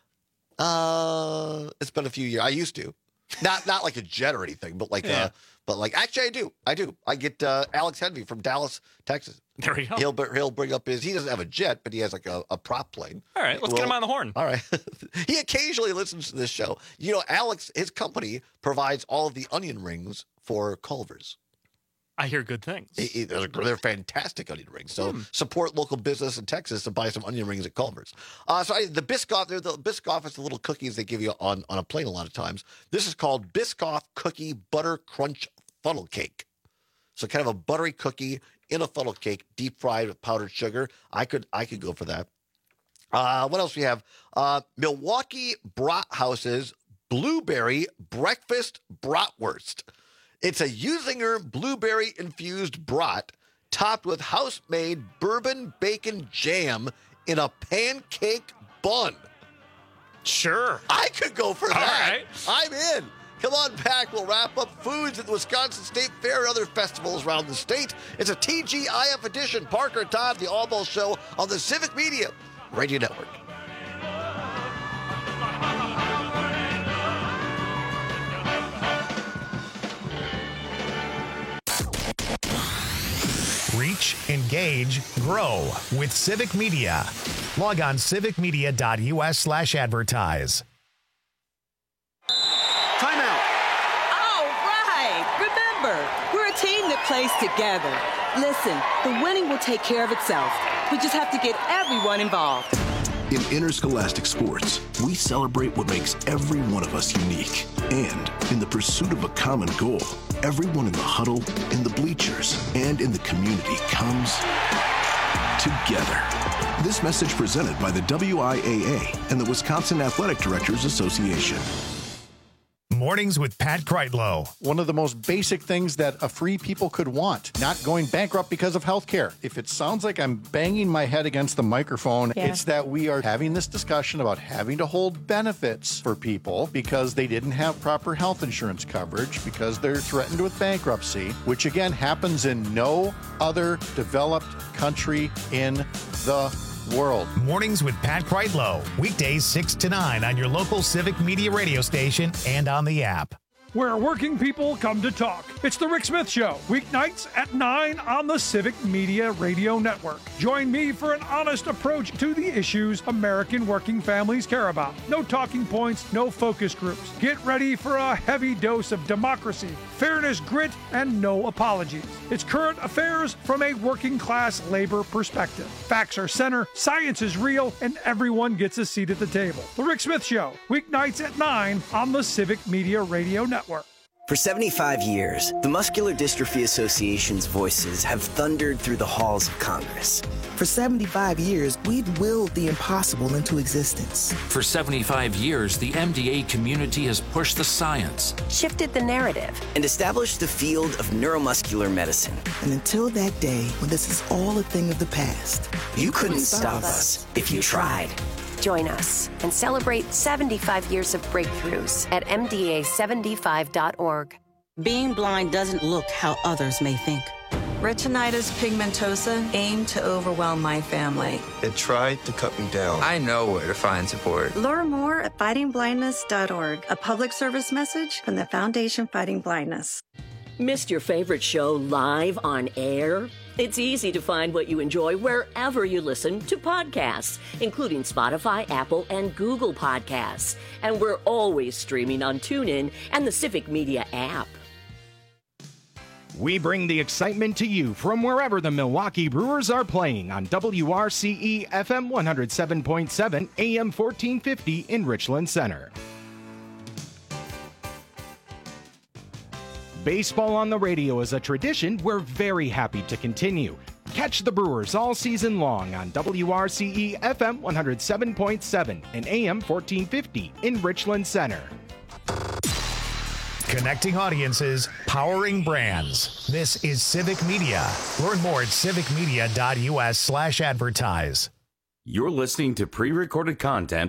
Uh, it's been a few years. I used to. Not not like a jet or anything, but like, Yeah. uh, but like, actually, I do. I do. I get uh, Alex Henry from Dallas, Texas. There you go. He'll br- he'll bring up his. He doesn't have a jet, but he has like a, a prop plane. All right, let's Well, get him on the horn. All right. He occasionally listens to this show. You know, Alex, his company provides all of the onion rings for Culver's. I hear good things. He- he- They're, they're fantastic onion rings. So Hmm. support local business in Texas to buy some onion rings at Culver's. Uh, so I, the Biscoff, they're the Biscoff is the little cookies they give you on, on a plane a lot of times. This is called Biscoff Cookie Butter Crunch Funnel Cake. So kind of a buttery cookie in a funnel cake, deep fried with powdered sugar. I could I could go for that. Uh, what else we have? Uh, Milwaukee Brat House's Blueberry Breakfast Bratwurst. It's a Usinger blueberry-infused brat topped with house-made bourbon bacon jam in a pancake bun. Sure. I could go for All that. right. I'm in. Come on back. We'll wrap up foods at the Wisconsin State Fair and other festivals around the state. It's a T G I F edition. Parker and Todd, the All Ball Show on the Civic Media Radio Network. Reach, engage, grow with Civic Media. Log on civicmedia.us slash advertise. Timeout. All right. Remember, we're a team that plays together. Listen, the winning will take care of itself. We just have to get everyone involved. In interscholastic sports, we celebrate what makes every one of us unique. And in the pursuit of a common goal, everyone in the huddle, in the bleachers, and in the community comes together. This message presented by the W I A A and the Wisconsin Athletic Directors Association. Mornings with Pat Kreitlow. One of the most basic things that a free people could want, not going bankrupt because of health care. If it sounds like I'm banging my head against the microphone, Yeah. it's that we are having this discussion about having to hold benefits for people because they didn't have proper health insurance coverage, because they're threatened with bankruptcy, which again happens in no other developed country in the world. Mornings with Pat Kreitlow. Weekdays six to nine on your local Civic Media radio station and on the app. Where working people come to talk. It's the Rick Smith Show, weeknights at nine on the Civic Media Radio Network. Join me for an honest approach to the issues American working families care about. No talking points, no focus groups. Get ready for a heavy dose of democracy, fairness, grit, and no apologies. It's current affairs from a working class labor perspective. Facts are center, science is real, and everyone gets a seat at the table. The Rick Smith Show, weeknights at nine on the Civic Media Radio Network. For seventy-five years, the Muscular Dystrophy Association's voices have thundered through the halls of Congress. For seventy-five years, we've willed the impossible into existence. For seventy-five years, the M D A community has pushed the science, Shifted the narrative, and established the field of neuromuscular medicine. And until that day when this is all a thing of the past, You couldn't stop us if you tried. Join us and celebrate seventy-five years of breakthroughs at M D A seventy-five dot org. Being blind doesn't look how others may think. Retinitis pigmentosa aimed to overwhelm my family. It tried to cut me down. I know where to find support. Learn more at fighting blindness dot org, a public service message from the Foundation Fighting Blindness. Missed your favorite show live on air? It's easy to find what you enjoy wherever you listen to podcasts, including Spotify, Apple, and Google Podcasts. And we're always streaming on TuneIn and the Civic Media app. We bring the excitement to you from wherever the Milwaukee Brewers are playing on W R C E F M one oh seven point seven, A M fourteen fifty in Richland Center. Baseball on the radio is a tradition we're very happy to continue. Catch the Brewers all season long on W R C E F M one oh seven point seven and A M fourteen fifty in Richland Center. Connecting audiences, powering brands. This is Civic Media. Learn more at civic media dot U S slash advertise. You're listening to pre-recorded content.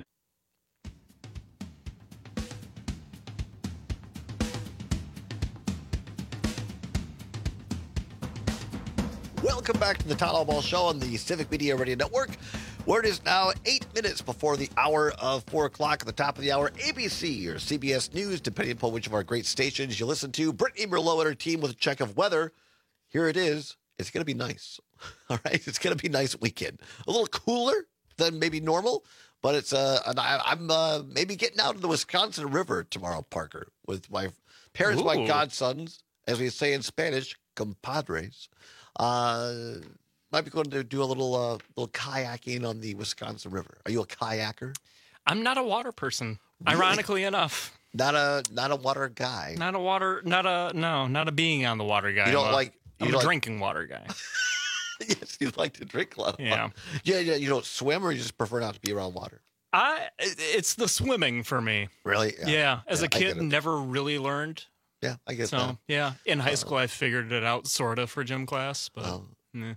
Welcome back to the Todd Allball Show on the Civic Media Radio Network, where it is now eight minutes before the hour of four o'clock. At the top of the hour, A B C or C B S News, depending upon which of our great stations you listen to. Brittany Merlot and her team with a check of weather. Here it is. It's going to be nice. All right? It's going to be a nice weekend. A little cooler than maybe normal, but it's uh, and I, I'm uh, maybe getting out of the Wisconsin River tomorrow, Parker, with my parents, my Ooh. godsons, as we say in Spanish, compadres. Uh, might be going to do a little uh, little kayaking on the Wisconsin River. Are you a kayaker? I'm not a water person, Really? ironically enough. Not a not a water guy. Not a water, not a, no, not a being on the water guy. You don't I'm a- like- I'm you a like- drinking water guy. Yes, you like to drink a lot. Of Yeah. water. yeah, yeah. You don't swim, or you just prefer not to be around water. I, it's the swimming for me. Really? Yeah. As Yeah, a I get kid, it. never really learned. Yeah, I get so, that. yeah. In high school, I figured it out sort of for gym class, but. Oh. yeah.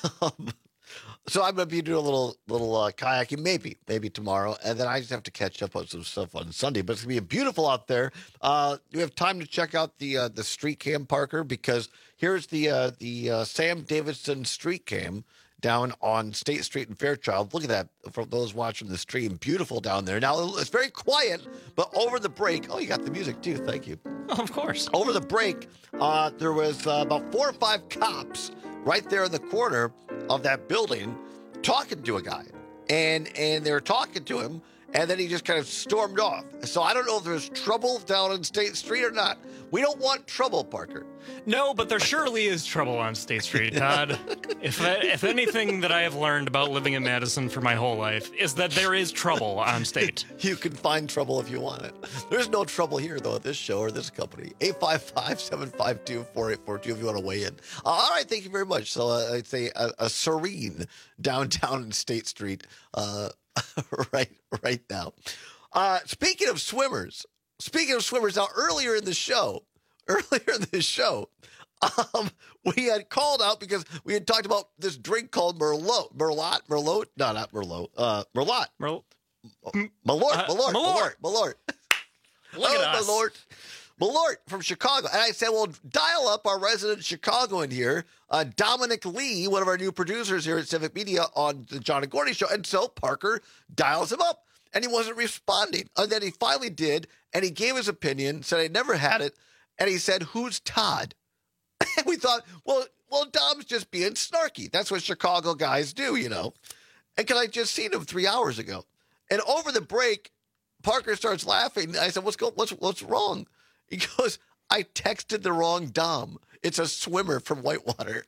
So I'm going to be doing a little little uh, kayaking, maybe, maybe tomorrow, and then I just have to catch up on some stuff on Sunday. But it's going to be beautiful out there. Uh, we have time to check out the uh, the street cam, Parker, because here's the uh, the uh, Sam Davidson street cam down on State Street in Fairchild. Look at that for those watching the stream. Beautiful down there. Now it's very quiet, but over the break, oh, you got the music too. Thank you. Oh, of course. Over the break, uh, there was uh, about four or five cops right there in the corner of that building talking to a guy. And and they were talking to him, and then he just kind of stormed off. So I don't know if there's trouble down on State Street or not. We don't want trouble, Parker. No, but there surely is trouble on State Street, Todd. if if anything that I have learned about living in Madison for my whole life is that there is trouble on State. You can find trouble if you want it. There's no trouble here, though, at this show or this company. eight five five, seven five two, four eight four two if you want to weigh in. Uh, all right, thank you very much. So uh, I'd say a, a serene downtown in State Street uh, right, right now. Uh, speaking of swimmers, speaking of swimmers, now earlier in the show, earlier in the show, um, we had called out because we had talked about this drink called Merlot. Merlot? Merlot? No, not Merlot. Uh, Merlot. Merlot. Malort. Uh, Malort. Malort. Malort. Malort. Look oh, at us. Malort. Malort from Chicago. And I said, well, dial up our resident Chicagoan here, uh, Dominic Lee, one of our new producers here at Civic Media on the John and Gordy show. And so Parker dials him up, and he wasn't responding. And then he finally did, and he gave his opinion, said he'd never had it, and he said, who's Todd? And we thought, well, well, Dom's just being snarky. That's what Chicago guys do, you know. And because I just seen him three hours ago. And over the break, Parker starts laughing. I said, what's go, what's what's wrong? He goes, I texted the wrong Dom. It's a swimmer from Whitewater.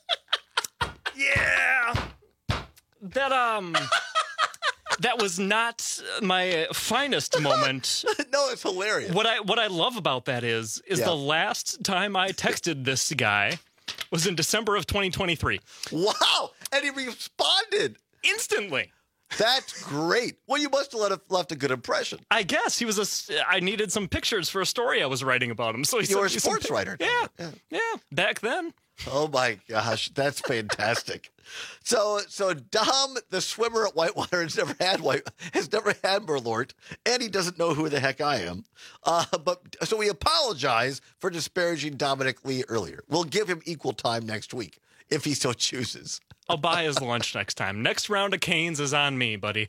Yeah. That um that was not my finest moment. No, it's hilarious. What I what I love about that is is Yeah. the last time I texted this guy was in December of twenty twenty-three. Wow. And he responded instantly. That's great. Well, you must have left, left a good impression. I guess he was a. s- I needed some pictures for a story I was writing about him. So he You were a sent me some sports pic- writer. Yeah, Yeah. yeah. Back then. Oh my gosh, that's fantastic. So, so Dom, the swimmer at Whitewater, has never had white, has never had Merlort, and he doesn't know who the heck I am. Uh, but so we apologize for disparaging Dominic Lee earlier. We'll give him equal time next week if he so chooses. I'll buy his lunch next time. Next round of Canes is on me, buddy.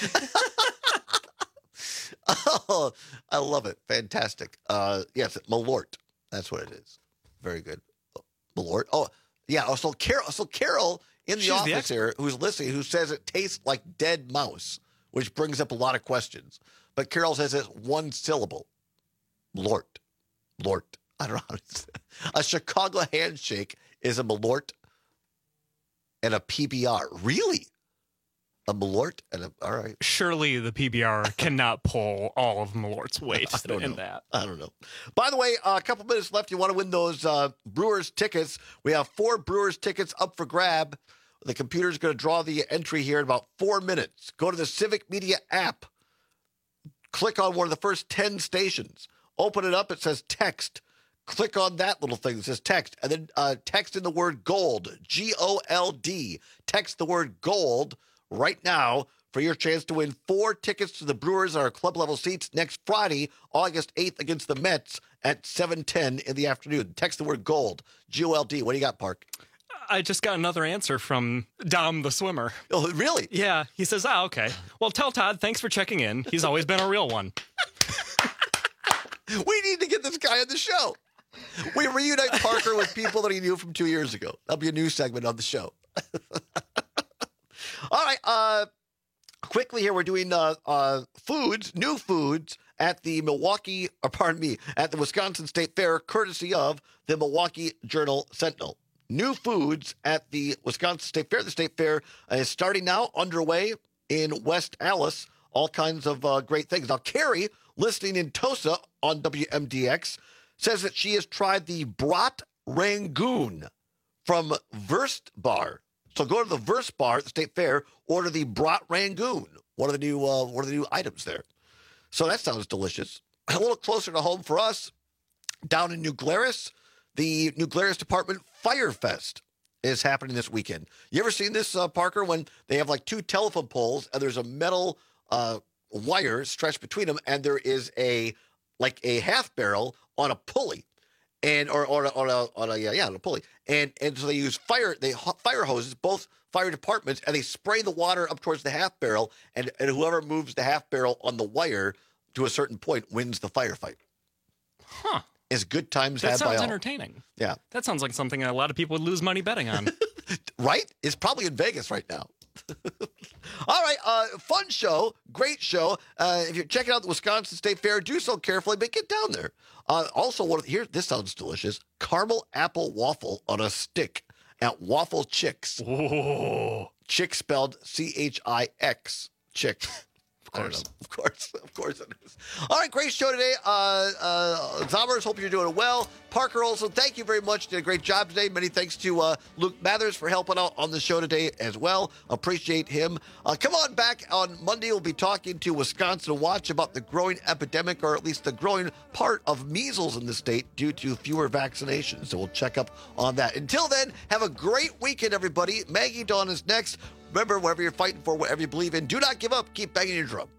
Oh, I love it. Fantastic. Uh, yes, Malort. That's what it is. Very good. Malort. Oh, yeah. Also, Carol. So Carol in the She's the office expert. here, who's listening, who says it tastes like dead mouse, which brings up a lot of questions. But Carol says it's one syllable. Malort. Malort. I don't know how to say it. A Chicago handshake is a Malort and a P B R. Really? A Malort and a, all right. Surely the P B R cannot pull all of Malort's weight I don't in know. that. I don't know. By the way, uh, a couple minutes left. You want to win those uh, Brewers tickets. We have four Brewers tickets up for grab. The computer's going to draw the entry here in about four minutes. Go to the Civic Media app. Click on one of the first ten stations. Open it up. It says text. Click on that little thing that says text. And then uh, text in the word gold. G O L D. Text the word gold right now for your chance to win four tickets to the Brewers on our club level seats next Friday, August eighth against the Mets at seven ten in the afternoon. Text the word gold. G O L D. What do you got, Park? I just got another answer from Dom the swimmer. Oh, really? Yeah. He says, ah, okay. Well, tell Todd, thanks for checking in. He's always been a real one. We need to get this guy on the show. We reunite Parker with people that he knew from two years ago. That'll be a new segment on the show. All right. Uh, quickly here, we're doing uh, uh, foods, new foods at the Milwaukee, or pardon me, at the Wisconsin State Fair, courtesy of the Milwaukee Journal Sentinel. New foods at the Wisconsin State Fair. The State Fair is starting now, underway in West Allis. All kinds of uh, great things. Now, Carrie, listening in Tosa on W M D X, says that she has tried the Brat Rangoon from Verst Bar. So go to the Verst Bar at the State Fair, order the Brat Rangoon. One of the new, uh, one of the new items there. So that sounds delicious. A little closer to home for us, down in New Glarus, the New Glarus Department Fire Fest is happening this weekend. You ever seen this, uh, Parker, when they have like two telephone poles and there's a metal uh, wire stretched between them, and there is a like a half barrel on a pulley, and or or on a on a yeah, yeah on a pulley, and and so they use fire they fire hoses, both fire departments, and they spray the water up towards the half barrel, and and whoever moves the half barrel on the wire to a certain point wins the firefight. Huh. Is good times That had by sounds all. entertaining. Yeah. That sounds like something a lot of people would lose money betting on. Right? It's probably in Vegas right now. All right. Uh, fun show. Great show. Uh, if you're checking out the Wisconsin State Fair, do so carefully, but get down there. Uh, also, one of the, here, this sounds delicious. Caramel apple waffle on a stick at Waffle Chicks. Oh. Chick spelled C H I X. Chick. Of course. Of course. Of course it is. All right, great show today. Uh, uh, Zommers, hope you're doing well. Parker Olson, thank you very much. Did a great job today. Many thanks to uh, Luke Mathers for helping out on the show today as well. Appreciate him. Uh, come on back on Monday. We'll be talking to Wisconsin Watch about the growing epidemic, or at least the growing part of measles in the state due to fewer vaccinations. So we'll check up on that. Until then, have a great weekend, everybody. Maggie Dawn is next. Remember, whatever you're fighting for, whatever you believe in, do not give up. Keep banging your drum.